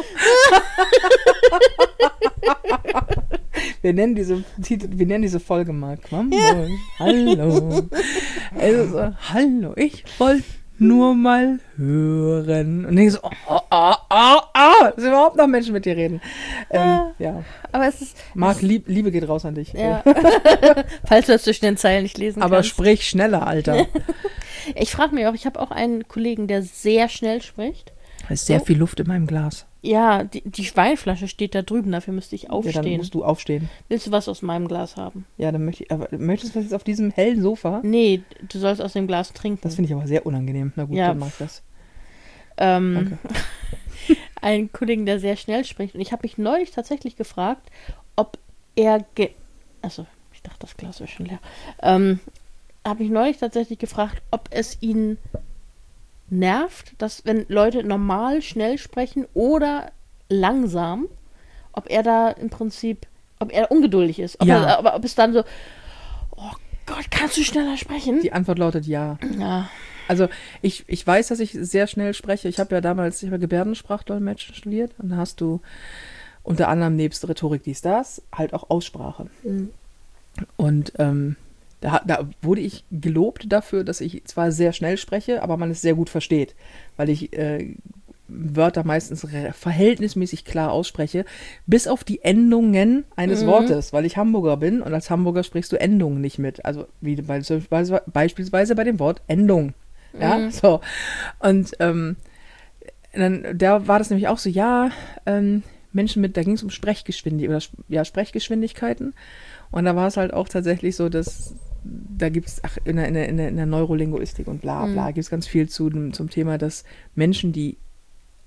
wir nennen diese Titel, wir nennen diese Folge mal Quambusch. Ja. Hallo. Also so, hallo, ich wollte nur mal hören. Und ich so, oh, oh, oh, oh, oh, dass überhaupt noch Menschen mit dir reden. Ähm, ja. ja. Aber es ist. Marc, lieb, Liebe geht raus an dich. Ja. Falls du das zwischen den Zeilen nicht lesen Aber kannst. Aber sprich schneller, Alter. Ich frage mich auch, ich habe auch einen Kollegen, der sehr schnell spricht. Da ist sehr so. viel Luft in meinem Glas. Ja, die, die Weinflasche steht da drüben, dafür müsste ich aufstehen. Ja, dann musst du aufstehen. Willst du was aus meinem Glas haben? Ja, dann möchte ich, aber möchtest du das jetzt auf diesem hellen Sofa? Nee, du sollst aus dem Glas trinken. Das finde ich aber sehr unangenehm. Na gut, ja. dann mach ich das. Ähm, einen Kollegen, der sehr schnell spricht. Und ich habe mich neulich tatsächlich gefragt, ob er, ge also ich dachte, das Glas ist schon leer, ähm, habe ich neulich tatsächlich gefragt, ob es ihn nervt, dass wenn Leute normal schnell sprechen oder langsam, ob er da im Prinzip, ob er ungeduldig ist. Ob, ja. er, ob, ob es dann so, oh Gott, kannst du schneller sprechen? Die Antwort lautet ja. Ja. Also ich, ich weiß, dass ich sehr schnell spreche. Ich habe ja damals, ich habe Gebärdensprachdolmetschen studiert und da hast du unter anderem nebst Rhetorik dies, das, halt auch Aussprache. Mhm. Und ähm, Da, da wurde ich gelobt dafür, dass ich zwar sehr schnell spreche, aber man es sehr gut versteht, weil ich äh, Wörter meistens verhältnismäßig klar ausspreche, bis auf die Endungen eines mhm. Wortes, weil ich Hamburger bin und als Hamburger sprichst du Endungen nicht mit. Also wie bei, beispielsweise bei dem Wort Endung. Ja, mhm. so. Und ähm, dann, da war das nämlich auch so, ja, ähm, Menschen mit, da ging es um Sprechgeschwindigkeit oder ja, Sprechgeschwindigkeiten. Und da war es halt auch tatsächlich so, dass da gibt es in der, in, der, in der Neurolinguistik und bla bla, mhm. gibt es ganz viel zu, zum Thema, dass Menschen, die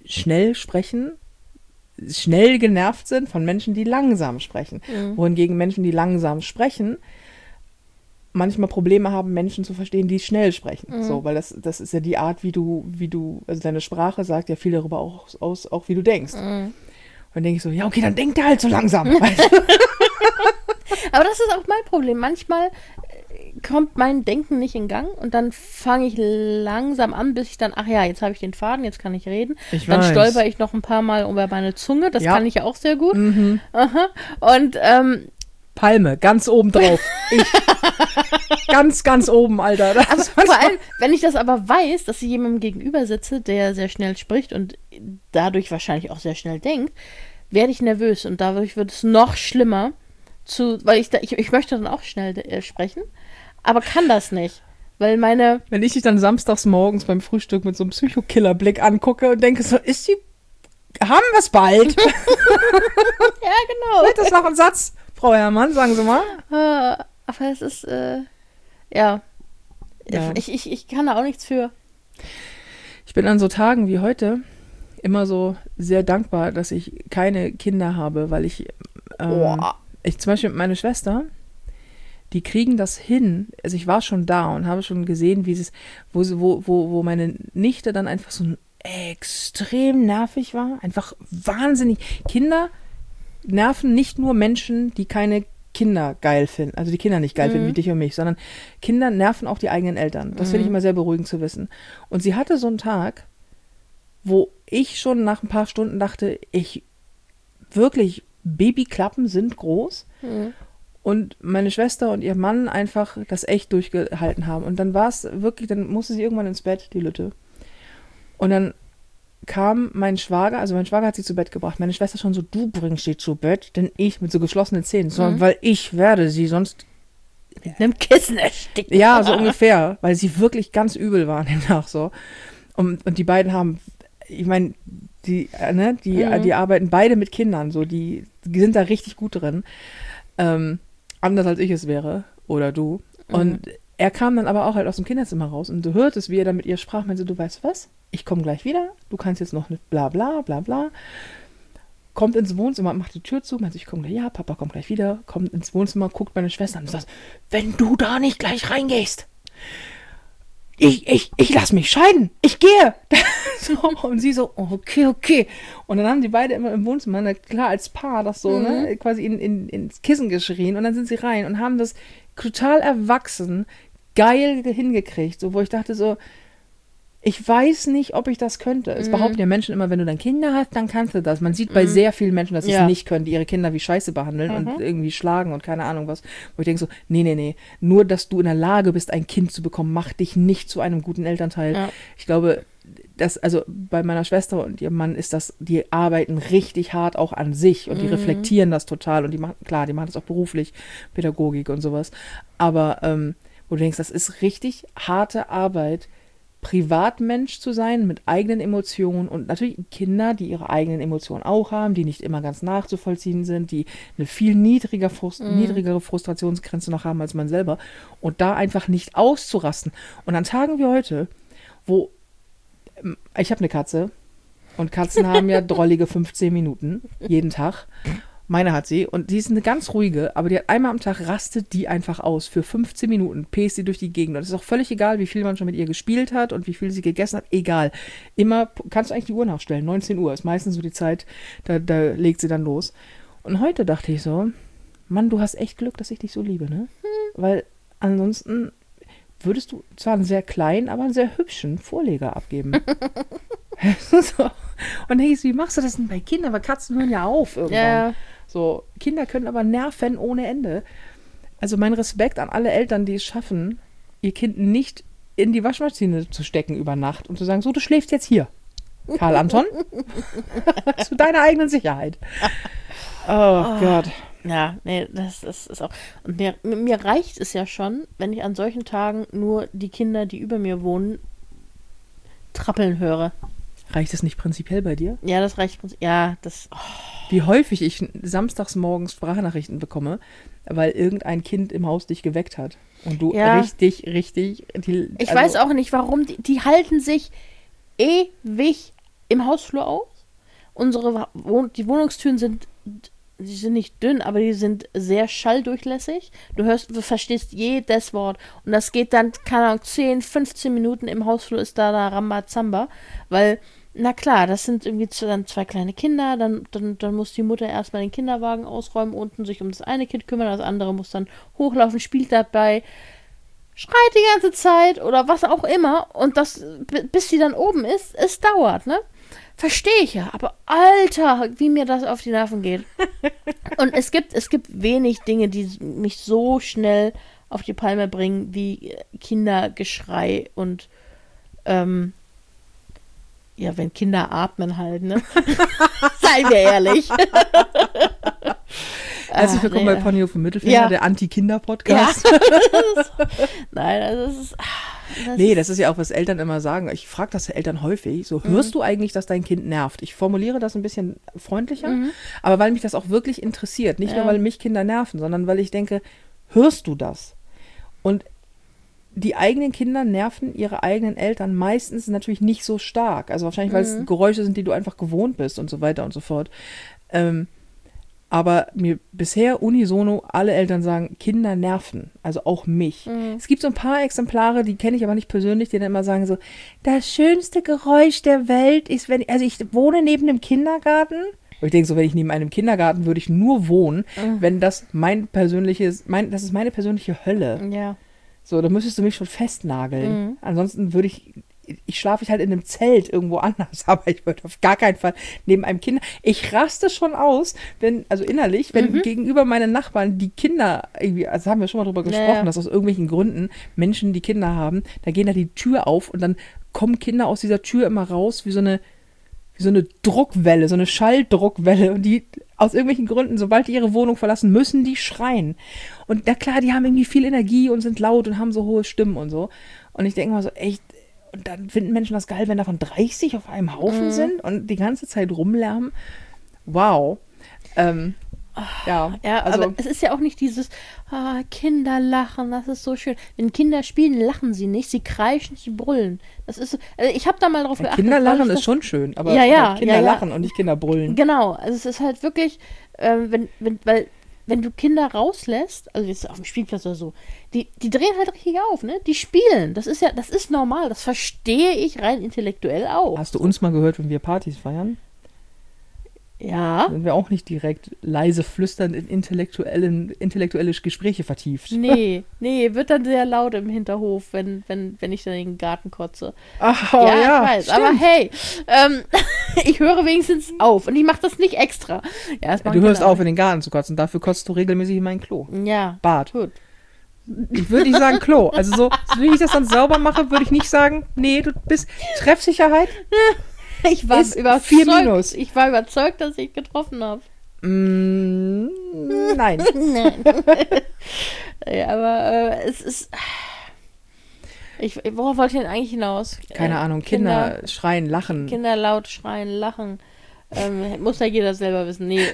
schnell sprechen, schnell genervt sind von Menschen, die langsam sprechen. Mhm. Wohingegen Menschen, die langsam sprechen, manchmal Probleme haben, Menschen zu verstehen, die schnell sprechen. Mhm. So, weil das, das ist ja die Art, wie du, wie du, also deine Sprache sagt ja viel darüber auch, aus, auch wie du denkst. Mhm. Und dann denke ich so, ja, okay, dann denkt er halt so langsam. Aber das ist auch mein Problem. Manchmal kommt mein Denken nicht in Gang und dann fange ich langsam an, bis ich dann, ach ja, jetzt habe ich den Faden, jetzt kann ich reden. Ich dann weiß. Stolper ich noch ein paar Mal über meine Zunge, das ja. kann ich ja auch sehr gut. Mhm. Aha. Und ähm, Palme, ganz oben drauf. Ich, ganz, ganz oben, Alter. Das also vor allem, wenn ich das aber weiß, dass ich jemandem gegenüber sitze, der sehr schnell spricht und dadurch wahrscheinlich auch sehr schnell denkt, werde ich nervös und dadurch wird es noch schlimmer, zu, weil ich, da, ich, ich möchte dann auch schnell äh, sprechen, aber kann das nicht, weil meine... Wenn ich dich dann samstags morgens beim Frühstück mit so einem Psychokiller-Blick angucke und denke so, ist die... Haben wir es bald? Ja, genau. Wird das noch ein Satz, Frau Herrmann, sagen Sie mal? Uh, aber es ist, äh, ja, ja. Ich, ich, ich kann da auch nichts für. Ich bin an so Tagen wie heute immer so sehr dankbar, dass ich keine Kinder habe, weil ich, ähm, oh. ich zum Beispiel meine Schwester, die kriegen das hin, also ich war schon da und habe schon gesehen, wie es, wo, wo, wo, wo meine Nichte dann einfach so extrem nervig war, einfach wahnsinnig. Kinder nerven nicht nur Menschen, die keine Kinder geil finden, also die Kinder nicht geil mhm. finden, wie dich und mich, sondern Kinder nerven auch die eigenen Eltern. Das mhm. finde ich immer sehr beruhigend zu wissen. Und sie hatte so einen Tag, wo ich schon nach ein paar Stunden dachte, ich wirklich, Babyklappen sind groß mhm. und meine Schwester und ihr Mann einfach das echt durchgehalten haben. Und dann war es wirklich, dann musste sie irgendwann ins Bett, die Lütte. Und dann kam mein Schwager, also mein Schwager hat sie zu Bett gebracht. Meine Schwester schon so, du bringst sie zu Bett, denn ich mit so geschlossenen Zähnen, so, mhm. weil ich werde sie sonst mit einem Kissen ersticken. Ja, so ungefähr, weil sie wirklich ganz übel waren demnach so. Und, und die beiden haben, ich meine, die, ne, die, mhm. die arbeiten beide mit Kindern, so, die, die sind da richtig gut drin. Ähm, anders als ich es wäre, oder du. Mhm. Und er kam dann aber auch halt aus dem Kinderzimmer raus und du hörtest, wie er dann mit ihr sprach, meinte, du weißt was? Ich komme gleich wieder, du kannst jetzt noch eine bla bla bla bla. Kommt ins Wohnzimmer, macht die Tür zu, meint, ich komme gleich, ja, Papa kommt gleich wieder, kommt ins Wohnzimmer, guckt meine Schwester an und sagt, wenn du da nicht gleich reingehst, ich, ich, ich lass mich scheiden, ich gehe. So, und sie so, oh, okay, okay. Und dann haben die beide immer im Wohnzimmer, na, klar, als Paar, das so, mhm. ne, quasi in, in, ins Kissen geschrien und dann sind sie rein und haben das total erwachsen, geil hingekriegt, so, wo ich dachte so, ich weiß nicht, ob ich das könnte. Es mhm. behaupten ja Menschen immer, wenn du dann Kinder hast, dann kannst du das. Man sieht bei mhm. sehr vielen Menschen, dass sie ja. es nicht können, die ihre Kinder wie Scheiße behandeln mhm. und irgendwie schlagen und keine Ahnung was. Wo ich denke so, nee, nee, nee. Nur, dass du in der Lage bist, ein Kind zu bekommen, macht dich nicht zu einem guten Elternteil. Ja. Ich glaube, dass, also bei meiner Schwester und ihrem Mann ist das, die arbeiten richtig hart auch an sich und die mhm. reflektieren das total und die machen, klar, die machen das auch beruflich, Pädagogik und sowas. Aber ähm, wo du denkst, das ist richtig harte Arbeit, Privatmensch zu sein mit eigenen Emotionen und natürlich Kinder, die ihre eigenen Emotionen auch haben, die nicht immer ganz nachzuvollziehen sind, die eine viel niedriger Frust- mm. niedrigere Frustrationsgrenze noch haben als man selber und da einfach nicht auszurasten. Und an Tagen wie heute, wo ich habe eine Katze und Katzen haben ja drollige fünfzehn Minuten jeden Tag. Meine hat sie und die ist eine ganz ruhige, aber die hat einmal am Tag rastet die einfach aus für fünfzehn Minuten, pest sie durch die Gegend. Und es ist auch völlig egal, wie viel man schon mit ihr gespielt hat und wie viel sie gegessen hat. Egal. Immer kannst du eigentlich die Uhr nachstellen. neunzehn Uhr ist meistens so die Zeit, da, da legt sie dann los. Und heute dachte ich so, Mann, du hast echt Glück, dass ich dich so liebe, ne? Hm. Weil ansonsten würdest du zwar einen sehr kleinen, aber einen sehr hübschen Vorleger abgeben. So. Und denke ich, wie machst du das denn bei Kindern? Weil Katzen hören ja auf irgendwann. Ja. So, Kinder können aber nerven ohne Ende. Also mein Respekt an alle Eltern, die es schaffen, ihr Kind nicht in die Waschmaschine zu stecken über Nacht und zu sagen, so, du schläfst jetzt hier, Karl Anton, zu deiner eigenen Sicherheit. Oh, oh Gott. Ja, nee, das, das ist auch. Und mir, mir reicht es ja schon, wenn ich an solchen Tagen nur die Kinder, die über mir wohnen, trappeln höre. Reicht das nicht prinzipiell bei dir? Ja, das reicht prinzipiell. Ja, das. Oh. Wie häufig ich samstags morgens Sprachnachrichten bekomme, weil irgendein Kind im Haus dich geweckt hat. Und du ja. richtig, richtig. Die, ich also weiß auch nicht, warum. Die, die halten sich ewig im Hausflur aus. Unsere Wohn- die Wohnungstüren sind, die sind nicht dünn, aber die sind sehr schalldurchlässig. Du hörst, du verstehst jedes Wort. Und das geht dann, keine Ahnung, zehn, fünfzehn Minuten im Hausflur ist da, da Rambazamba. Weil, na klar, das sind irgendwie z- dann zwei kleine Kinder, dann, dann, dann muss die Mutter erstmal den Kinderwagen ausräumen, unten sich um das eine Kind kümmern, das andere muss dann hochlaufen, spielt dabei, schreit die ganze Zeit oder was auch immer. Und das, b- bis sie dann oben ist, es dauert, ne? Verstehe ich ja, aber Alter, wie mir das auf die Nerven geht. Und es gibt, es gibt wenig Dinge, die mich so schnell auf die Palme bringen, wie Kindergeschrei und ähm, ja, wenn Kinder atmen halt, ne? Seien wir ehrlich. Herzlich willkommen Ah, nee. bei Ponyhof und Mittelfinger, Ja. der Anti-Kinder-Podcast. Ja. Nein, also das ist. Das Nee, ist, das ist ja auch, was Eltern immer sagen. Ich frage das Eltern häufig. So, hörst du eigentlich, dass dein Kind nervt? Ich formuliere das ein bisschen freundlicher, Mhm. aber weil mich das auch wirklich interessiert. Nicht Ja. nur, weil mich Kinder nerven, sondern weil ich denke, hörst du das? Und die eigenen Kinder nerven ihre eigenen Eltern meistens natürlich nicht so stark. Also wahrscheinlich, weil es Mhm. Geräusche sind, die du einfach gewohnt bist und so weiter und so fort. Ähm, aber mir bisher unisono alle Eltern sagen, Kinder nerven, also auch mich. Mhm. Es gibt so ein paar Exemplare, die kenne ich aber nicht persönlich, die dann immer sagen so, das schönste Geräusch der Welt ist, wenn, also ich wohne neben einem Kindergarten. Und ich denke so, wenn ich neben einem Kindergarten würde ich nur wohnen, Mhm. wenn das mein persönliches, mein, das ist meine persönliche Hölle. ja. So, da müsstest du mich schon festnageln. Mhm. Ansonsten würde ich, ich schlafe ich halt in einem Zelt irgendwo anders, aber ich würde auf gar keinen Fall neben einem Kind. Ich raste schon aus, wenn, also innerlich, wenn Mhm. gegenüber meinen Nachbarn die Kinder irgendwie, also haben wir schon mal drüber gesprochen, Naja. dass aus irgendwelchen Gründen Menschen, die Kinder haben, da gehen da die Tür auf und dann kommen Kinder aus dieser Tür immer raus wie so eine, wie so eine Druckwelle, so eine Schalldruckwelle und die aus irgendwelchen Gründen, sobald die ihre Wohnung verlassen, müssen die schreien. Und na klar, die haben irgendwie viel Energie und sind laut und haben so hohe Stimmen und so. Und ich denke mal so, echt, und dann finden Menschen das geil, wenn davon dreißig auf einem Haufen Mhm. sind und die ganze Zeit rumlärmen. Wow. Ähm, ja, Ja, also aber es ist ja auch nicht dieses ah, Kinder lachen, das ist so schön. Wenn Kinder spielen, lachen sie nicht, sie kreischen, sie brüllen. Das ist so, also ich habe da mal drauf ja, geachtet. Kinderlachen weil ich ist das- schon schön, aber Ja, ja, halt Kinder ja, ja. lachen und nicht Kinder brüllen. Genau, also es ist halt wirklich, ähm, wenn, wenn, weil, wenn du Kinder rauslässt, also jetzt auf dem Spielplatz oder so, die, die drehen halt richtig auf, ne? Die spielen. Das ist ja, das ist normal, das verstehe ich rein intellektuell auch. Hast du uns mal gehört, wenn wir Partys feiern? Ja. Sind wir auch nicht direkt leise flüsternd in intellektuellen, intellektuelle Gespräche vertieft. Nee, nee, wird dann sehr laut im Hinterhof, wenn, wenn, wenn ich dann in den Garten kotze. Ach, ja, oh, ja, ich weiß, stimmt. aber hey, ähm, ich höre wenigstens auf und ich mache das nicht extra. Ja, das Ja, machen du hörst Kinder. auf, in den Garten zu kotzen. Dafür kotzt du regelmäßig in mein Klo. Ja, Bad. gut. Ich würde nicht sagen Klo. Also so, so wie ich das dann sauber mache, würde ich nicht sagen, nee, du bist Treffsicherheit. Ich war Ist überzeugt, vier Minus. ich war überzeugt, dass ich getroffen habe. Mm, nein. Nein. ja, aber äh, es ist. Ich, worauf wollte ich denn eigentlich hinaus? Keine Äh, Ahnung, Kinder, schreien, lachen. Kinder laut schreien, lachen. Ähm, muss ja jeder selber wissen. Nee.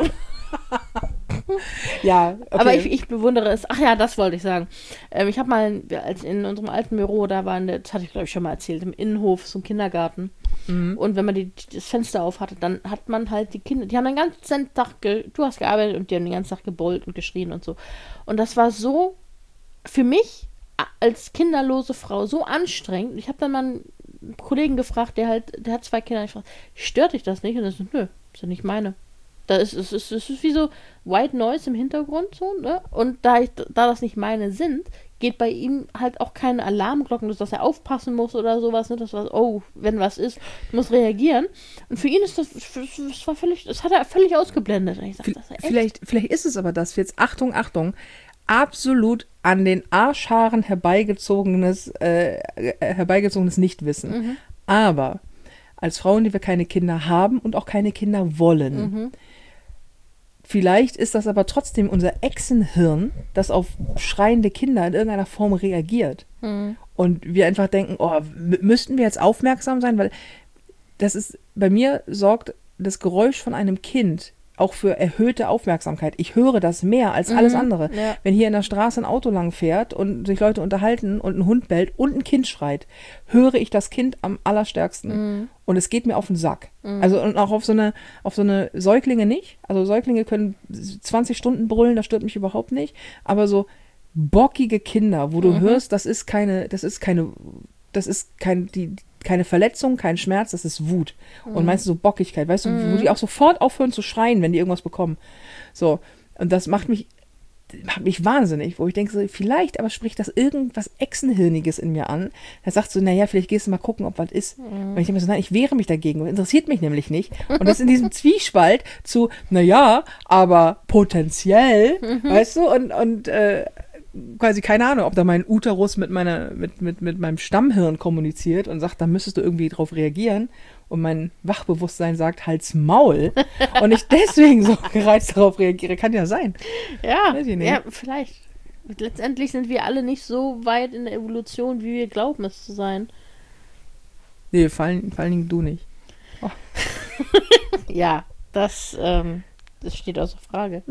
Ja, okay. Aber ich, ich bewundere es. Ach ja, das wollte ich sagen. Ähm, ich habe mal, als in unserem alten Büro, da war eine, das hatte ich glaube ich schon mal erzählt, im Innenhof so ein Kindergarten. Mhm. Und wenn man die, das Fenster auf hatte, dann hat man halt die Kinder, die haben den ganzen Tag, ge, du hast gearbeitet und die haben den ganzen Tag gebollt und geschrien und so. Und das war so, für mich a- als kinderlose Frau, so anstrengend. Ich habe dann mal einen Kollegen gefragt, der halt, der hat zwei Kinder, ich frage, stört dich das nicht? Und er so, nö, ist ja nicht meine. Da ist, es ist, es ist wie so White Noise im Hintergrund, so, ne? Und da, ich, da das nicht meine sind, geht bei ihm halt auch keine Alarmglocken, dass er aufpassen muss oder sowas, ne? Das war, oh, wenn was ist, muss reagieren. Und für ihn ist das, das war völlig, das hat er völlig ausgeblendet. Und ich sag, V- das ist echt. Vielleicht, vielleicht ist es aber das jetzt, Achtung, Achtung, absolut an den Arschhaaren herbeigezogenes, äh, äh, herbeigezogenes Nichtwissen. Mhm. Aber als Frauen, die wir keine Kinder haben und auch keine Kinder wollen, Mhm. vielleicht ist das aber trotzdem unser Echsenhirn, das auf schreiende Kinder in irgendeiner Form reagiert. Mhm. Und wir einfach denken, oh, m- müssten wir jetzt aufmerksam sein, weil das ist, bei mir sorgt das Geräusch von einem Kind auch für erhöhte Aufmerksamkeit. Ich höre das mehr als alles Mhm, andere. ja. Wenn hier in der Straße ein Auto lang fährt und sich Leute unterhalten und ein Hund bellt und ein Kind schreit, höre ich das Kind am allerstärksten. Mhm. Und es geht mir auf den Sack. Also und auch auf so eine, auf so eine Säuglinge nicht. Also Säuglinge können zwanzig Stunden brüllen, das stört mich überhaupt nicht. Aber so bockige Kinder, wo du Mhm. hörst, das ist keine, das ist keine, das ist kein, die, keine Verletzung, kein Schmerz, das ist Wut. Und meinst du so Bockigkeit, weißt du, wo die auch sofort aufhören zu schreien, wenn die irgendwas bekommen. So. Und das macht mich, macht mich wahnsinnig, wo ich denke, so, vielleicht aber spricht das irgendwas Echsenhirniges in mir an. Da sagt so, naja, vielleicht gehst du mal gucken, ob was ist. Und ich denke mir so, nein, ich wehre mich dagegen. Das interessiert mich nämlich nicht. Und das in diesem Zwiespalt zu, naja, aber potenziell, weißt du, und, und äh, quasi keine Ahnung, ob da mein Uterus mit meiner, mit, mit, mit meinem Stammhirn kommuniziert und sagt, da müsstest du irgendwie drauf reagieren. Und mein Wachbewusstsein sagt, halt's Maul. Und ich deswegen so gereizt darauf reagiere. Kann ja sein. Ja, Weiß ich nicht. ja, vielleicht. Letztendlich sind wir alle nicht so weit in der Evolution, wie wir glauben, es zu sein. Nee, vor allen, vor allen Dingen du nicht. Ja, das, ähm, das steht außer Frage.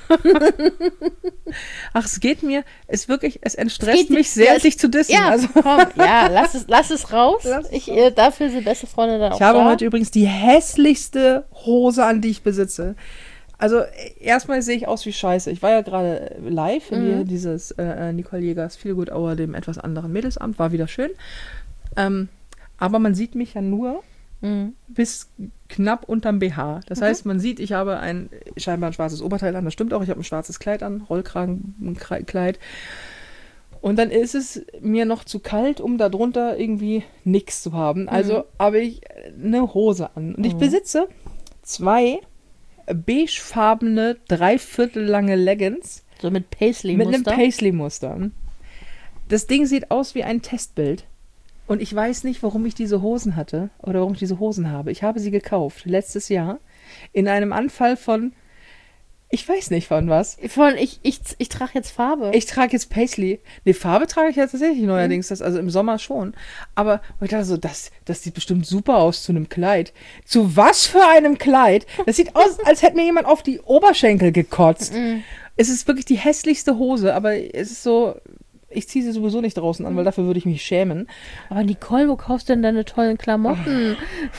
Ach, es geht mir, es wirklich, es Es entstresst geht- mich sehr, ja, es- dich zu dissen. Ja, Also, komm, ja, lass es, lass es raus. Lass es ich, äh, dafür sind beste Freunde dann auch ich habe da. heute übrigens die hässlichste Hose an, die ich besitze. Also äh, erstmal sehe ich aus wie Scheiße. Ich war ja gerade live in Mhm. hier dieses äh, Nicole Jägers Feelgood Hour, dem etwas anderen Mädelsamt, war wieder schön. Ähm, aber man sieht mich ja nur Mhm. bis knapp unterm B H. Das heißt, man sieht, ich habe ein scheinbar ein schwarzes Oberteil an, das stimmt auch, ich habe ein schwarzes Kleid an, Rollkragenkleid. Und dann ist es mir noch zu kalt, um darunter irgendwie nichts zu haben. Also habe ich eine Hose an. Und ich Mhm. besitze zwei beigefarbene, dreiviertel lange Leggings So mit mit einem Paisley-Muster. Paisley-Muster. Das Ding sieht aus wie ein Testbild. Und ich weiß nicht, warum ich diese Hosen hatte oder warum ich diese Hosen habe. Ich habe sie gekauft letztes Jahr in einem Anfall von, ich weiß nicht von was. Von, ich, ich, ich trage jetzt Farbe. Ich trage jetzt Paisley. Ne, Farbe trage ich ja tatsächlich neuerdings, das, also im Sommer schon. Aber ich dachte so, das, das sieht bestimmt super aus zu einem Kleid. Zu was für einem Kleid? Das sieht aus, als hätte mir jemand auf die Oberschenkel gekotzt. Es ist wirklich die hässlichste Hose, aber es ist so, ich ziehe sie sowieso nicht draußen an, weil dafür würde ich mich schämen. Aber Nicole, wo kaufst du denn deine tollen Klamotten?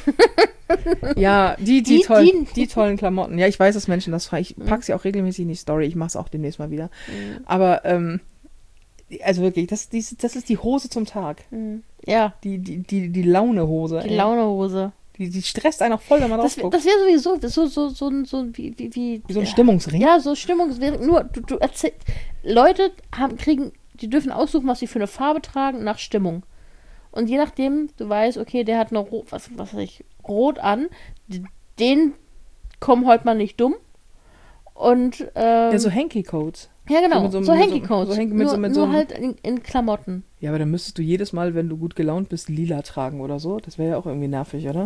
Ja, die, die, Die- tollen, die- die tollen Klamotten. Ja, ich weiß, dass Menschen das fragen. Ich packe sie auch regelmäßig in die Story. Ich mache es auch demnächst mal wieder. Aber, ähm, also wirklich, das, dies- das ist die Hose zum Tag. Ja, Die, die, die, die Launehose. die ey. Launehose. Die, die stresst einen auch voll, wenn man Das, drauf wär- guckt. das wäre sowieso so, so, so, so, so wie, wie, wie, Wie so ein Stimmungsring. Ja, so Stimmungswirkung. Nur, du, du erzählst, Leute haben, kriegen, die dürfen aussuchen, was sie für eine Farbe tragen, nach Stimmung. Und je nachdem, du weißt, okay, der hat eine Rot, was, was weiß ich, Rot an, d- den kommen heute mal nicht dumm. Und, ähm, Ja, so Hanky-Coats. ja, genau, mit so- so, mit so- Hanky-Coats. so Hanky- mit nur so- mit nur so- halt in, in Klamotten. Ja, aber dann müsstest du jedes Mal, wenn du gut gelaunt bist, lila tragen oder so. Das wäre ja auch irgendwie nervig, oder?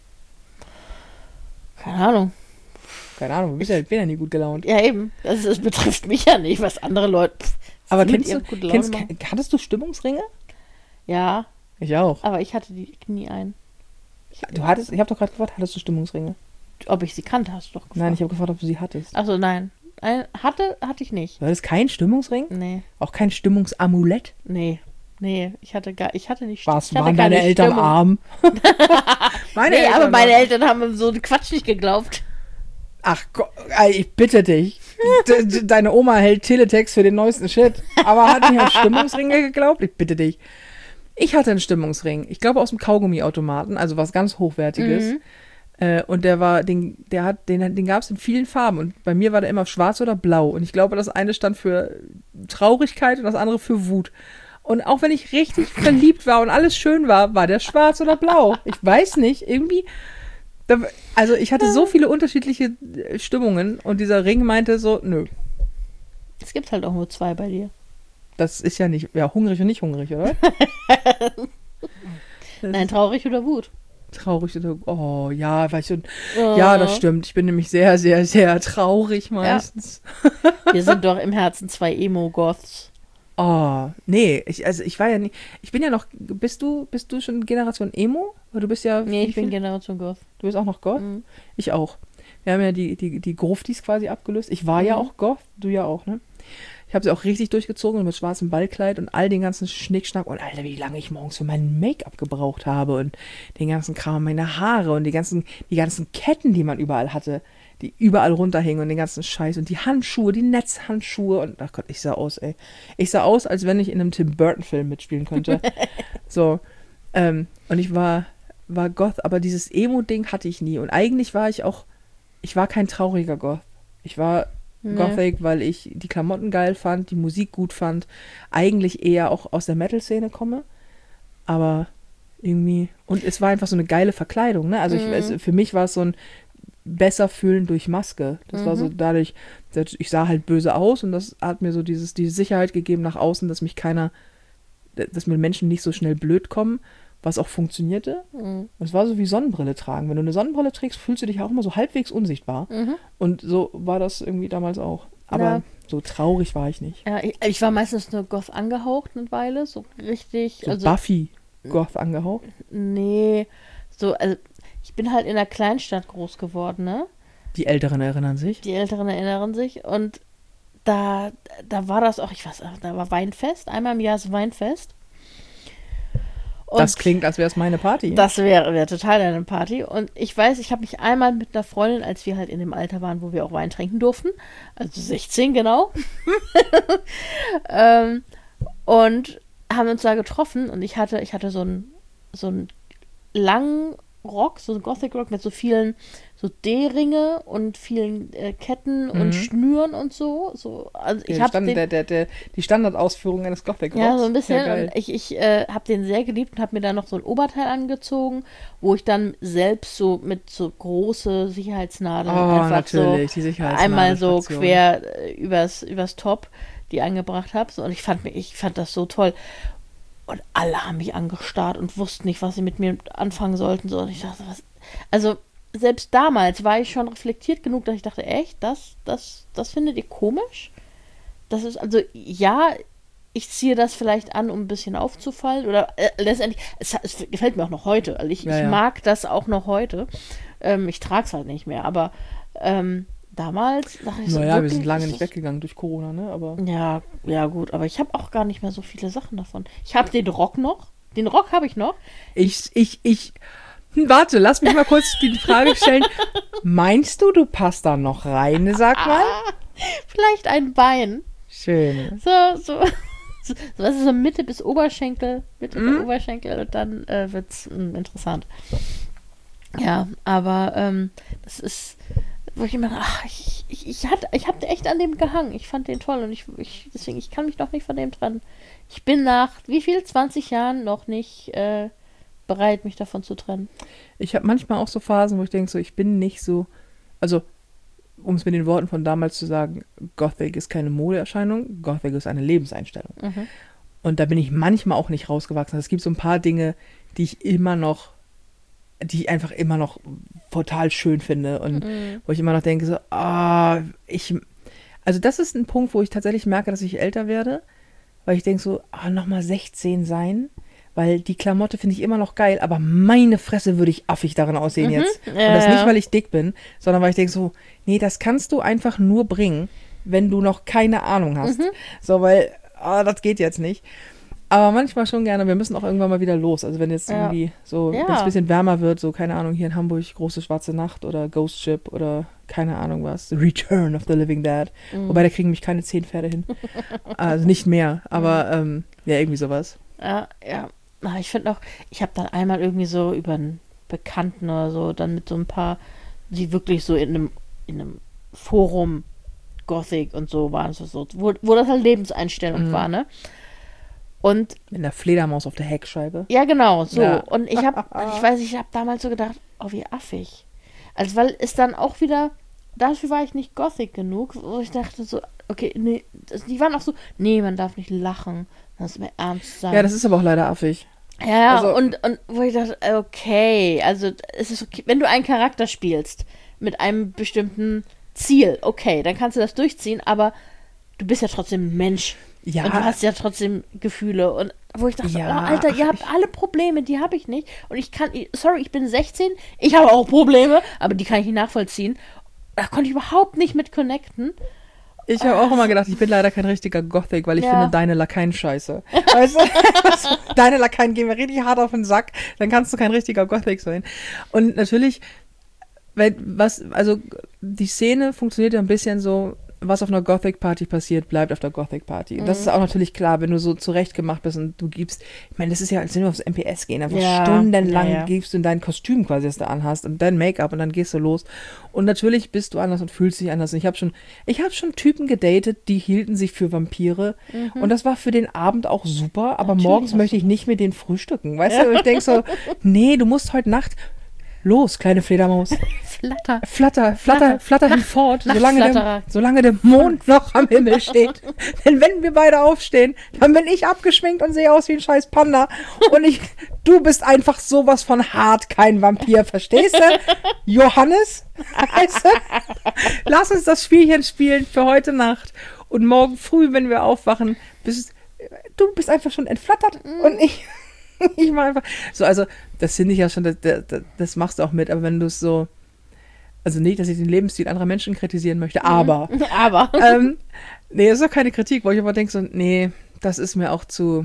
Keine Ahnung. Keine Ahnung, du bist ja, ich bin ja nie gut gelaunt. Ja, eben. Das, das betrifft mich ja nicht, was andere Leute. Pff, Aber sie mit kennst du, ihrem guten Laune kennst, machen. hattest du Stimmungsringe? Ja, Ich auch. aber ich hatte die nie ein. Du hattest, ich habe doch gerade gefragt, hattest du Stimmungsringe? Ob ich sie kannte, hast du doch gefragt. Nein, ich habe gefragt, ob du sie hattest. Achso, nein. Ein, hatte, hatte ich nicht. Du hattest kein Stimmungsring? Nee, Auch kein Stimmungsamulett? nee, nee. Ich hatte gar, ich hatte nicht Was, ich hatte waren keine deine Eltern Stimmung. arm? meine Nee, aber meine waren- Eltern haben so einen Quatsch nicht geglaubt. Ach Gott, ey, ich bitte dich. De, de, deine Oma hält Teletext für den neuesten Shit. Aber hat nicht an Stimmungsringe geglaubt? Ich bitte dich. Ich hatte einen Stimmungsring. Ich glaube aus dem Kaugummiautomaten, also was ganz Hochwertiges. Mhm. Äh, und der war, den, der hat, den, den gab es in vielen Farben. Und bei mir war der immer schwarz oder blau. Und ich glaube, das eine stand für Traurigkeit und das andere für Wut. Und auch wenn ich richtig verliebt war und alles schön war, war der schwarz oder blau. Ich weiß nicht, irgendwie. Da, also ich hatte so viele unterschiedliche äh, Stimmungen und dieser Ring meinte so, nö, Es gibt halt auch nur zwei bei dir. das ist ja nicht, ja, hungrig und nicht hungrig, oder? Nein, traurig oder Wut. Traurig oder, oh ja, weiß ich, ja, das stimmt. Ich bin nämlich sehr, sehr, sehr traurig meistens. Wir sind doch im Herzen zwei Emo-Goths. Oh, nee, ich, also ich war ja nicht, ich bin ja noch, bist du, bist du schon Generation Emo? Oder du bist ja, Nee, wie ich bin viel? Generation Goth. Du bist auch noch Goth? Mhm. Ich auch. Wir haben ja die, die, die Gruftis quasi abgelöst. Ich war mhm. ja auch Goth, du ja auch, ne? Ich habe sie auch richtig durchgezogen mit schwarzem Ballkleid und all den ganzen Schnickschnack. Und Alter, wie lange ich morgens für mein Make-up gebraucht habe und den ganzen Kram, meine Haare und die ganzen, die ganzen Ketten, die man überall hatte, die überall runterhingen und den ganzen Scheiß und die Handschuhe, die Netzhandschuhe und ach Gott, ich sah aus, ey. Ich sah aus, als wenn ich in einem Tim Burton-Film mitspielen könnte. So, ähm, und ich war, war Goth, aber dieses Emo-Ding hatte ich nie. Und eigentlich war ich auch, ich war kein trauriger Goth. Ich war nee. Gothic, weil ich die Klamotten geil fand, die Musik gut fand, eigentlich eher auch aus der Metal-Szene komme, aber irgendwie, und es war einfach so eine geile Verkleidung, ne? Also ich, mhm. es, für mich war es so ein besser fühlen durch Maske. Das mhm. war so dadurch, ich sah halt böse aus und das hat mir so dieses, die Sicherheit gegeben nach außen, dass mich keiner, dass mir Menschen nicht so schnell blöd kommen, was auch funktionierte. Mhm. Und es war so wie Sonnenbrille tragen. Wenn du eine Sonnenbrille trägst, fühlst du dich auch immer so halbwegs unsichtbar. Mhm. Und so war das irgendwie damals auch. Aber ja. so traurig war ich nicht. Ja, ich, ich war meistens nur Goth angehaucht eine Weile, so richtig. So also, Buffy Goth angehaucht? Nee, so, also ich bin halt in einer Kleinstadt groß geworden, ne? Die Älteren erinnern sich. Die Älteren erinnern sich und da, da war das auch, ich weiß, da war Weinfest, einmal im Jahr ist Weinfest. Und das klingt, als wäre es meine Party. Das wäre wär total deine Party. Und ich weiß, ich habe mich einmal mit einer Freundin, als wir halt in dem Alter waren, wo wir auch Wein trinken durften, also sechzehn genau, ähm, und haben uns da getroffen und ich hatte, ich hatte so einen so einen langen Rock, so ein Gothic Rock mit so vielen so D-Ringe und vielen äh, Ketten und mhm. Schnüren und so. so also ich ja, hab Stand, den, der, der, der, die Standardausführung eines Gothic Rocks. Ja, so ein bisschen. Ja, und ich ich äh, habe den sehr geliebt und habe mir dann noch so ein Oberteil angezogen, wo ich dann selbst so mit so große Sicherheitsnadeln oh, einfach natürlich, so die einmal so quer äh, übers, übers Top die angebracht habe. So, und ich fand, ich fand das so toll. Und alle haben mich angestarrt und wussten nicht, was sie mit mir anfangen sollten. So, und ich dachte, was. Also, selbst damals war ich schon reflektiert genug, dass ich dachte, echt, das, das, das findet ihr komisch? Das ist, also, ja, ich ziehe das vielleicht an, um ein bisschen aufzufallen. Oder äh, letztendlich, es, es gefällt mir auch noch heute. Also ich, ja, ich ja. mag das auch noch heute. Ähm, ich trage es halt nicht mehr, aber ähm, damals dachte ich so, naja, wirklich, wir sind lange nicht weggegangen durch Corona, ne? Aber ja, ja gut, aber ich habe auch gar nicht mehr so viele Sachen davon. Ich habe den Rock noch. Den Rock habe ich noch. Ich, ich, ich. Hm, warte, lass mich mal kurz die Frage stellen. Meinst du, du passt da noch rein, sag mal? Vielleicht ein Bein. Schön. So, so. So, so, so Mitte bis Oberschenkel. Mitte mm. der Oberschenkel und dann äh, wird's mh, interessant. Ja, aber ähm, das ist. Wo ich immer, ach, ich, ich, ich, hatte, ich habe echt an dem gehangen. Ich fand den toll und ich, ich, deswegen, ich kann mich noch nicht von dem trennen. Ich bin nach, wie viel, zwanzig Jahren noch nicht äh, bereit, mich davon zu trennen. Ich habe manchmal auch so Phasen, wo ich denke, so, ich bin nicht so, also, um es mit den Worten von damals zu sagen, Gothic ist keine Modeerscheinung, Gothic ist eine Lebenseinstellung. Mhm. Und da bin ich manchmal auch nicht rausgewachsen. Es gibt so ein paar Dinge, die ich immer noch die ich einfach immer noch total schön finde und mhm. wo ich immer noch denke, so, ah, ich, also das ist ein Punkt, wo ich tatsächlich merke, dass ich älter werde, weil ich denke so, ah, nochmal sechzehn sein, weil die Klamotte finde ich immer noch geil, aber meine Fresse würde ich affig darin aussehen mhm. jetzt. Und ja, das ja. nicht, weil ich dick bin, sondern weil ich denke so, nee, das kannst du einfach nur bringen, wenn du noch keine Ahnung hast. Mhm. So, weil, ah, das geht jetzt nicht. Aber manchmal schon gerne. Wir müssen auch irgendwann mal wieder los. Also wenn jetzt ja. irgendwie so, ja. wenn es ein bisschen wärmer wird, so, keine Ahnung, hier in Hamburg, große schwarze Nacht oder Ghost Ship oder keine Ahnung was. The Return of the Living Dead. Mhm. Wobei, da kriegen mich keine zehn Pferde hin. Also nicht mehr, aber mhm. ähm, ja, irgendwie sowas. Ja, ja. Ich finde auch, ich habe dann einmal irgendwie so über einen Bekannten oder so, dann mit so ein paar, die wirklich so in einem, in einem Forum Gothic und so waren, so, so wo, wo das halt Lebenseinstellung mhm. war, ne? Und mit einer Fledermaus auf der Heckscheibe. Ja, genau, so. Ja. Und ich habe, ich weiß, ich habe damals so gedacht, oh, wie affig. Also, weil es dann auch wieder, dafür war ich nicht Gothic genug, wo ich dachte so, okay, nee, das, die waren auch so, nee, man darf nicht lachen, das muss mir ernst sein. Ja, das ist aber auch leider affig. Ja, also, und, und wo ich dachte, okay, also, es ist okay, wenn du einen Charakter spielst mit einem bestimmten Ziel, okay, dann kannst du das durchziehen, aber du bist ja trotzdem ein Mensch. Ja. Und du hast ja trotzdem Gefühle. Und wo ich dachte, ja, oh, Alter, ihr habt alle Probleme, die habe ich nicht. Und ich kann, sorry, ich bin sechzehn, ich habe auch Probleme, aber die kann ich nicht nachvollziehen. da konnte ich überhaupt nicht mit connecten. Ich habe auch immer gedacht, ich bin leider kein richtiger Gothic, weil ich Ja. finde deine Lakaien scheiße. Weißt du? Deine Lakaien gehen mir richtig hart auf den Sack, dann kannst du kein richtiger Gothic sein. Und natürlich, weil was, also die Szene funktioniert ja ein bisschen so, was auf einer Gothic-Party passiert, bleibt auf der Gothic-Party. Und das ist auch natürlich klar, wenn du so zurechtgemacht bist und du gibst, ich meine, das ist ja, als wenn wir aufs M P S gehen, einfach Ja, stundenlang ja, ja. gibst du in dein Kostüm quasi, das du anhast und dein Make-up und dann gehst du los. Und natürlich bist du anders und fühlst dich anders. Und ich habe schon, ich habe schon Typen gedatet, die hielten sich für Vampire. Und das war für den Abend auch super, aber Natürlich morgens hast möchte ich nicht mit denen frühstücken. Weißt du, ich denke so, nee, du musst heute Nacht los, kleine Fledermaus. Flatter. Flatter, flatter, flatter hinfort, solange der, Nachtflatterer. solange der Mond noch am Himmel steht. Denn wenn wir beide aufstehen, dann bin ich abgeschminkt und sehe aus wie ein scheiß Panda. Und ich, du bist einfach sowas von hart kein Vampir, verstehst du? Johannes, weißt du? Lass uns das Spielchen spielen für heute Nacht. Und morgen früh, wenn wir aufwachen, bist du bist einfach schon entflattert und ich... Ich mach einfach. So, also, das finde ich ja schon, das, das, das machst du auch mit, aber wenn du es so. Also nicht, dass ich den Lebensstil anderer Menschen kritisieren möchte, aber. Aber. ähm, nee, das ist doch keine Kritik, wo ich aber denke, so, nee, das ist mir auch zu.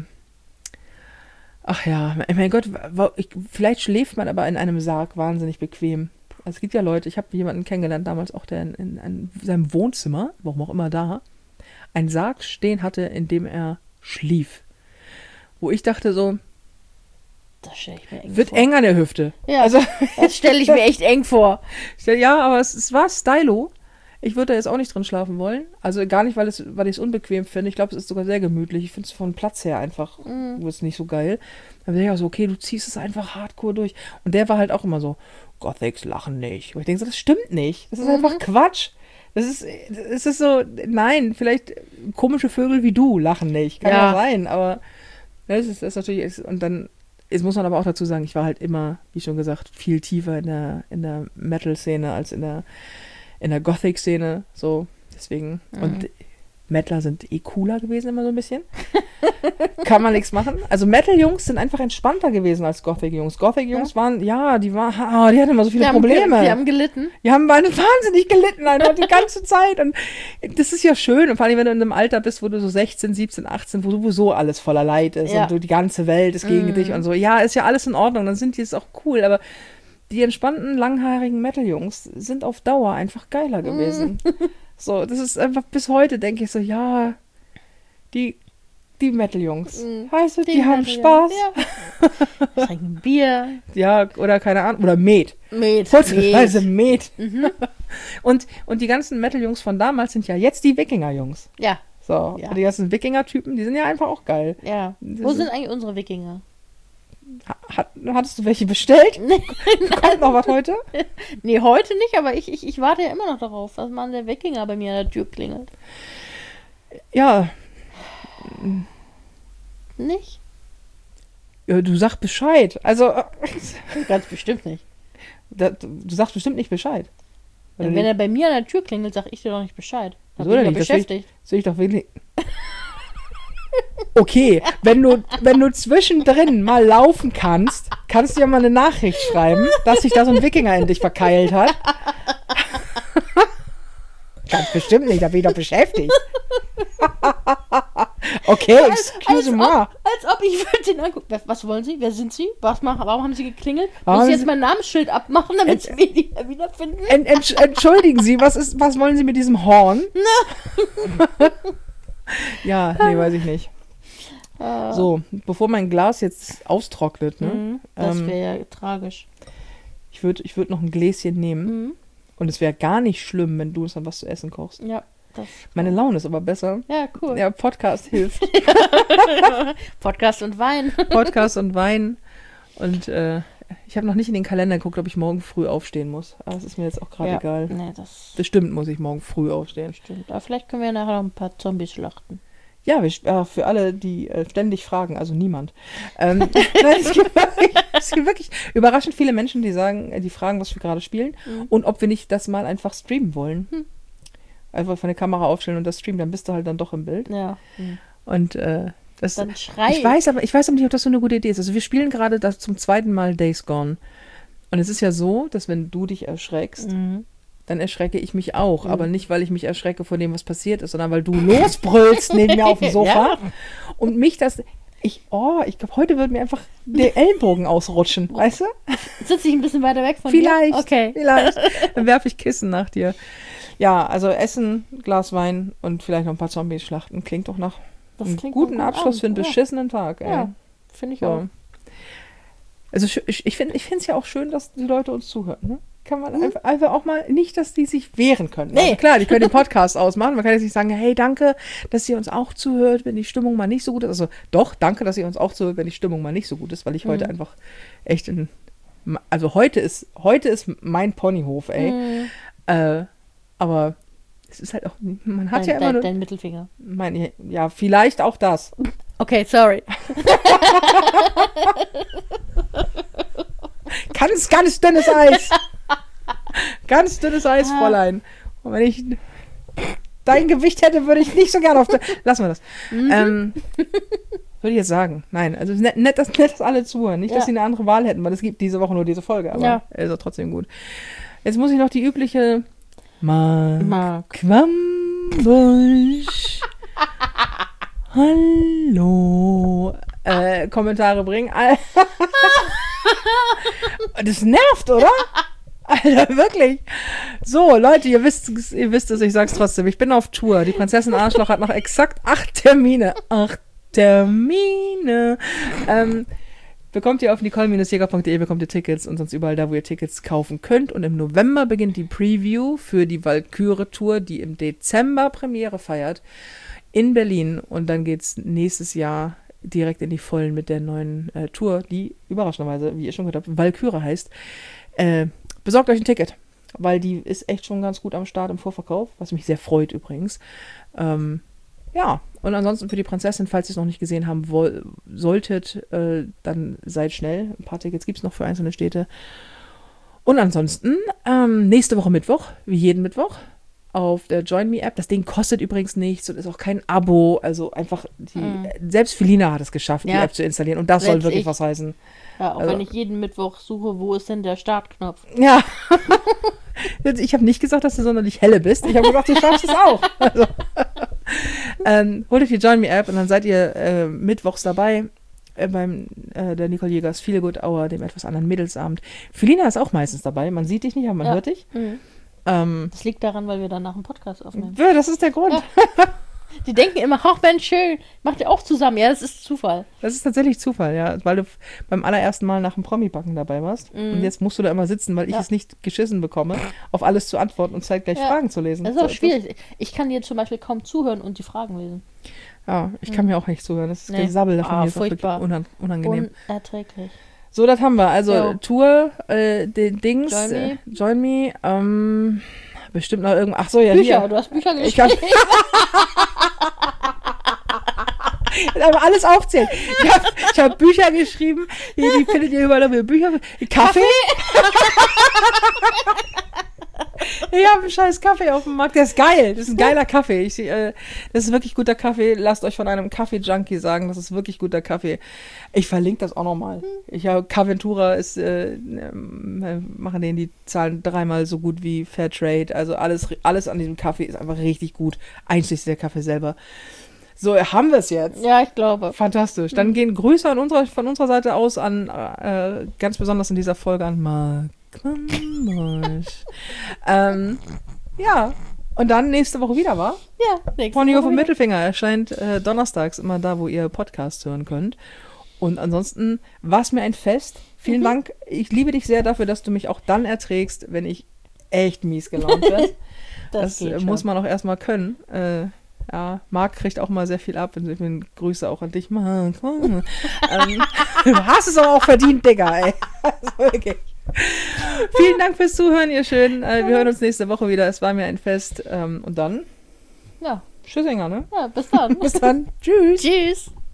Ach ja, mein Gott, wa- ich, vielleicht schläft man aber in einem Sarg wahnsinnig bequem. Also es gibt ja Leute, ich habe jemanden kennengelernt damals auch, der in, in, in seinem Wohnzimmer, warum auch immer da, einen Sarg stehen hatte, in dem er schlief. Wo ich dachte so, Das stelle ich mir eng wird vor. eng an der Hüfte. Ja, Also, das stelle ich mir echt eng vor. ja, aber es, es war stylo. Ich würde da jetzt auch nicht drin schlafen wollen. Also gar nicht, weil, es, weil ich es unbequem finde. Ich glaube, es ist sogar sehr gemütlich. Ich finde es von Platz her einfach Mhm. ist nicht so geil. Dann bin ich auch so, okay, du ziehst es einfach hardcore durch. Und der war halt auch immer so, Gothics lachen nicht. Und ich denke so, das stimmt nicht. Das ist einfach Quatsch. Das ist, es ist so, nein, vielleicht komische Vögel wie du lachen nicht. Kann ja Ja. sein, aber das ist, das ist natürlich, und dann, jetzt muss man aber auch dazu sagen, ich war halt immer, wie schon gesagt, viel tiefer in der, in der Metal-Szene als in der, in der Gothic-Szene, so, deswegen, und Metaler sind eh cooler gewesen immer so ein bisschen. Kann man nichts machen. Also Metal-Jungs sind einfach entspannter gewesen als Gothic-Jungs. Gothic-Jungs waren, ja, die waren, oh, die hatten immer so viele Wir haben, Probleme. ge- wir haben gelitten. Die haben beide wahnsinnig gelitten, einfach die ganze Zeit. Und das ist ja schön. Und vor allem, wenn du in einem Alter bist, wo du so sechzehn, siebzehn, achtzehn, wo sowieso alles voller Leid ist Ja. und du, die ganze Welt ist gegen Mhm. dich und so. Ja, ist ja alles in Ordnung, dann sind die es auch cool. Aber die entspannten, langhaarigen Metal-Jungs sind auf Dauer einfach geiler gewesen. So, das ist einfach bis heute, denke ich so, ja, die, die Metal-Jungs. Mhm. Weißt du, die, Die haben Metal-Jungs, Spaß. Ja. Trinken Bier. Ja, oder keine Ahnung, oder Met. Met. Heutzutage Met. Mhm. Und, und die ganzen Metal-Jungs von damals sind ja jetzt die Wikinger-Jungs. Ja, So, Ja. und die ganzen Wikinger-Typen, die sind ja einfach auch geil. ja. Das Wo ist- sind eigentlich unsere Wikinger? Hat, hattest du welche bestellt? Nee, Kommt noch was heute? nee, heute nicht, aber ich, ich, ich warte ja immer noch darauf, dass mal der Wikinger bei mir an der Tür klingelt. Ja, Nicht? ja, du sagst Bescheid. Also, äh, Ganz bestimmt nicht. da, du sagst bestimmt nicht Bescheid. Ja, wenn er bei mir an der Tür klingelt, sag ich dir doch nicht Bescheid. Da Wieso bin ich denn ja nicht? Das will ich- beschäftigt. Sehe ich doch wenig. Okay, wenn du, wenn du zwischendrin mal laufen kannst, kannst du ja mal eine Nachricht schreiben, dass sich da so ein Wikinger in dich verkeilt hat. Ganz bestimmt nicht, da bin ich doch beschäftigt. Okay, excuse moi. ob, als ob ich würde den angucken. Was- Was wollen Sie? Wer sind Sie? Was machen? Warum haben Sie geklingelt? Warum Muss haben ich jetzt Sie- mein Namensschild abmachen, damit Sie mich nicht mehr wiederfinden? Ent, ent, entschuldigen Sie, was, ist, was wollen Sie mit diesem Horn? Ja, nee, weiß ich nicht. Äh, So, bevor mein Glas jetzt austrocknet, ne? mhm, das ähm, wäre ja tragisch. Ich würde ich würd noch ein Gläschen nehmen. Mhm. Und es wäre gar nicht schlimm, wenn du uns dann was zu essen kochst. Ja, das. Meine Laune ist aber besser. Ja, cool. Ja, Podcast hilft. Podcast und Wein. Podcast und Wein. Und äh, ich habe noch nicht in den Kalender geguckt, ob ich morgen früh aufstehen muss. Aber das ist mir jetzt auch gerade Ja. egal. Nee, das Bestimmt muss ich morgen früh aufstehen. stimmt. Aber vielleicht können wir nachher noch ein paar Zombies schlachten. Ja, wir, äh, für alle, die äh, ständig fragen, also niemand. Ähm, nein, es, gibt wirklich, es gibt wirklich überraschend viele Menschen, die sagen, äh, die fragen, was wir gerade spielen Mhm. und ob wir nicht das mal einfach streamen wollen. Hm. Einfach von der Kamera aufstellen und das streamen, dann bist du halt dann doch im Bild. Ja. Mhm. Und äh, das, Dann schrei. ich weiß aber, ich weiß aber nicht, ob das so eine gute Idee ist. Also wir spielen gerade das zum zweiten Mal Days Gone. Und es ist ja so, dass wenn du dich erschreckst, Mhm. dann erschrecke ich mich auch. Mhm. Aber nicht, weil ich mich erschrecke vor dem, was passiert ist, sondern weil du losbrüllst neben mir auf dem Sofa. Ja. Und mich das... Ich, oh, ich glaube, heute wird mir einfach der Ellenbogen ausrutschen, weißt du? Sitze ich ein bisschen weiter weg von vielleicht, dir? Okay. Vielleicht. Dann werfe ich Kissen nach dir. Ja, also Essen, Glas Wein und vielleicht noch ein paar Zombies schlachten. Klingt doch nach das einem guten Abschluss an. Für einen beschissenen ja. Tag. Ey. Ja, finde ich so. auch. Also ich, ich finde es ja auch schön, dass die Leute uns zuhören. Ne? Kann man mhm. einfach, einfach auch mal, nicht, dass die sich wehren können. Nee. Also klar, die können den Podcast ausmachen. Man kann jetzt nicht sagen, hey, danke, dass ihr uns auch zuhört, wenn die Stimmung mal nicht so gut ist. Also doch, danke, dass ihr uns auch zuhört, wenn die Stimmung mal nicht so gut ist, weil ich mhm. heute einfach echt in, also heute ist, heute ist mein Ponyhof, ey. Mhm. Äh, aber es ist halt auch, man hat dein, ja immer dein, nur... Dein Mittelfinger. Mein, ja, vielleicht auch das. Okay, sorry. ganz, ganz dünnes Eis. Ganz dünnes Eis, ah. Fräulein. Und wenn ich dein Gewicht hätte, würde ich nicht so gerne auf... Lassen wir das. Mhm. Ähm, würde ich jetzt sagen. Nein, also nett, nett, dass, nett, dass alle zuhören. Nicht, ja. dass sie eine andere Wahl hätten, weil es gibt diese Woche nur diese Folge. Aber ja. ist auch trotzdem gut. Jetzt muss ich noch die übliche... Mark, Mark. Quambusch. Hallo. Äh, Kommentare bringen. Das nervt, oder? Alter, wirklich. So, Leute, ihr wisst, ihr wisst es, ich sag's trotzdem. Ich bin auf Tour. Die Prinzessin Arschloch hat noch exakt acht Termine. Acht Termine. Ähm, bekommt ihr auf nicole Jäger punkt de, bekommt ihr Tickets und sonst überall da, wo ihr Tickets kaufen könnt. Und im November beginnt die Preview für die Walküre-Tour, die im Dezember Premiere feiert in Berlin. Und dann geht's nächstes Jahr direkt in die Vollen mit der neuen äh, Tour, die überraschenderweise, wie ihr schon gehört habt, Walküre heißt. Äh, besorgt euch ein Ticket, weil die ist echt schon ganz gut am Start im Vorverkauf, was mich sehr freut übrigens. Ähm, ja, und ansonsten für die Prinzessin, falls ihr es noch nicht gesehen haben woll- solltet, äh, dann seid schnell. Ein paar Tickets gibt es noch für einzelne Städte. Und ansonsten, ähm, nächste Woche Mittwoch, wie jeden Mittwoch, auf der Join Me App. Das Ding kostet übrigens nichts und ist auch kein Abo. Also einfach, die, mm. selbst Felina hat es geschafft, ja. die App zu installieren. Und das selbst soll wirklich ich. was heißen. Ja, auch also, wenn ich jeden Mittwoch suche, wo ist denn der Startknopf? Ja. Ich habe nicht gesagt, dass du sonderlich helle bist. Ich habe gesagt, du schaffst es auch. Also, ähm, holt euch die Join Me App und dann seid ihr äh, mittwochs dabei äh, beim äh, der Nicole Jägers Feel Good Hour, dem etwas anderen Mädelsabend. Felina ist auch meistens dabei. Man sieht dich nicht, aber man ja. hört dich. Mhm. Ähm, das liegt daran, weil wir danach einen Podcast aufnehmen. Ja, das ist der Grund. Ja. Die denken immer, ach Mensch, schön, macht ihr auch zusammen. Ja, das ist Zufall. Das ist tatsächlich Zufall, ja, weil du beim allerersten Mal nach dem Promi-Backen dabei warst. Mm. Und jetzt musst du da immer sitzen, weil ich ja. es nicht geschissen bekomme, auf alles zu antworten und zeitgleich ja. Fragen zu lesen. Das ist auch schwierig. Ich kann dir zum Beispiel kaum zuhören und die Fragen lesen. Ja, ich kann mm. mir auch nicht zuhören. Das ist nee. Gesabbel davon. Ah, ist furchtbar. Auch unangenehm. Unerträglich. So, das haben wir. Also jo. Tour, äh, den Dings, Join Me, äh, Join Me ähm, bestimmt noch irgendwas. Ach so, ja, Bücher, hier. Du hast Bücher geschrieben. Aber alles aufzählen. Ich habe hab Bücher geschrieben, die, die findet ihr überall, Bücher, Kaffee. Ich habe einen scheiß Kaffee auf dem Markt, der ist geil, das ist ein geiler Kaffee. Ich, äh, das ist wirklich guter Kaffee. Lasst euch von einem Kaffee-Junkie sagen, das ist wirklich guter Kaffee. Ich verlinke das auch nochmal. Ich habe Caventura ist, äh, äh, machen denen die Zahlen dreimal so gut wie Fairtrade. Also alles, alles an diesem Kaffee ist einfach richtig gut, einschließlich der Kaffee selber. So, haben wir es jetzt. Ja, ich glaube. Fantastisch. Dann gehen Grüße an unserer, von unserer Seite aus an, äh, ganz besonders in dieser Folge an Mark Quambusch. ähm, ja, und dann nächste Woche wieder, wa? Ja, nächste Ponyhof Woche und Mittelfinger erscheint äh, donnerstags immer da, wo ihr Podcast hören könnt. Und ansonsten war es mir ein Fest. Vielen mhm. Dank. Ich liebe dich sehr dafür, dass du mich auch dann erträgst, wenn ich echt mies gelaunt bin. das das muss man auch erstmal können. Äh, Ja, Marc kriegt auch mal sehr viel ab. Ich bin Grüße auch an dich, Marc. ähm, du hast es aber auch verdient, Digga, ey. Also wirklich. Vielen Dank fürs Zuhören, ihr Schönen. Äh, wir hören uns nächste Woche wieder. Es war mir ein Fest. Ähm, und dann? Ja. Tschüssinger, ne? Ja, bis dann. Bis dann. Tschüss. Tschüss.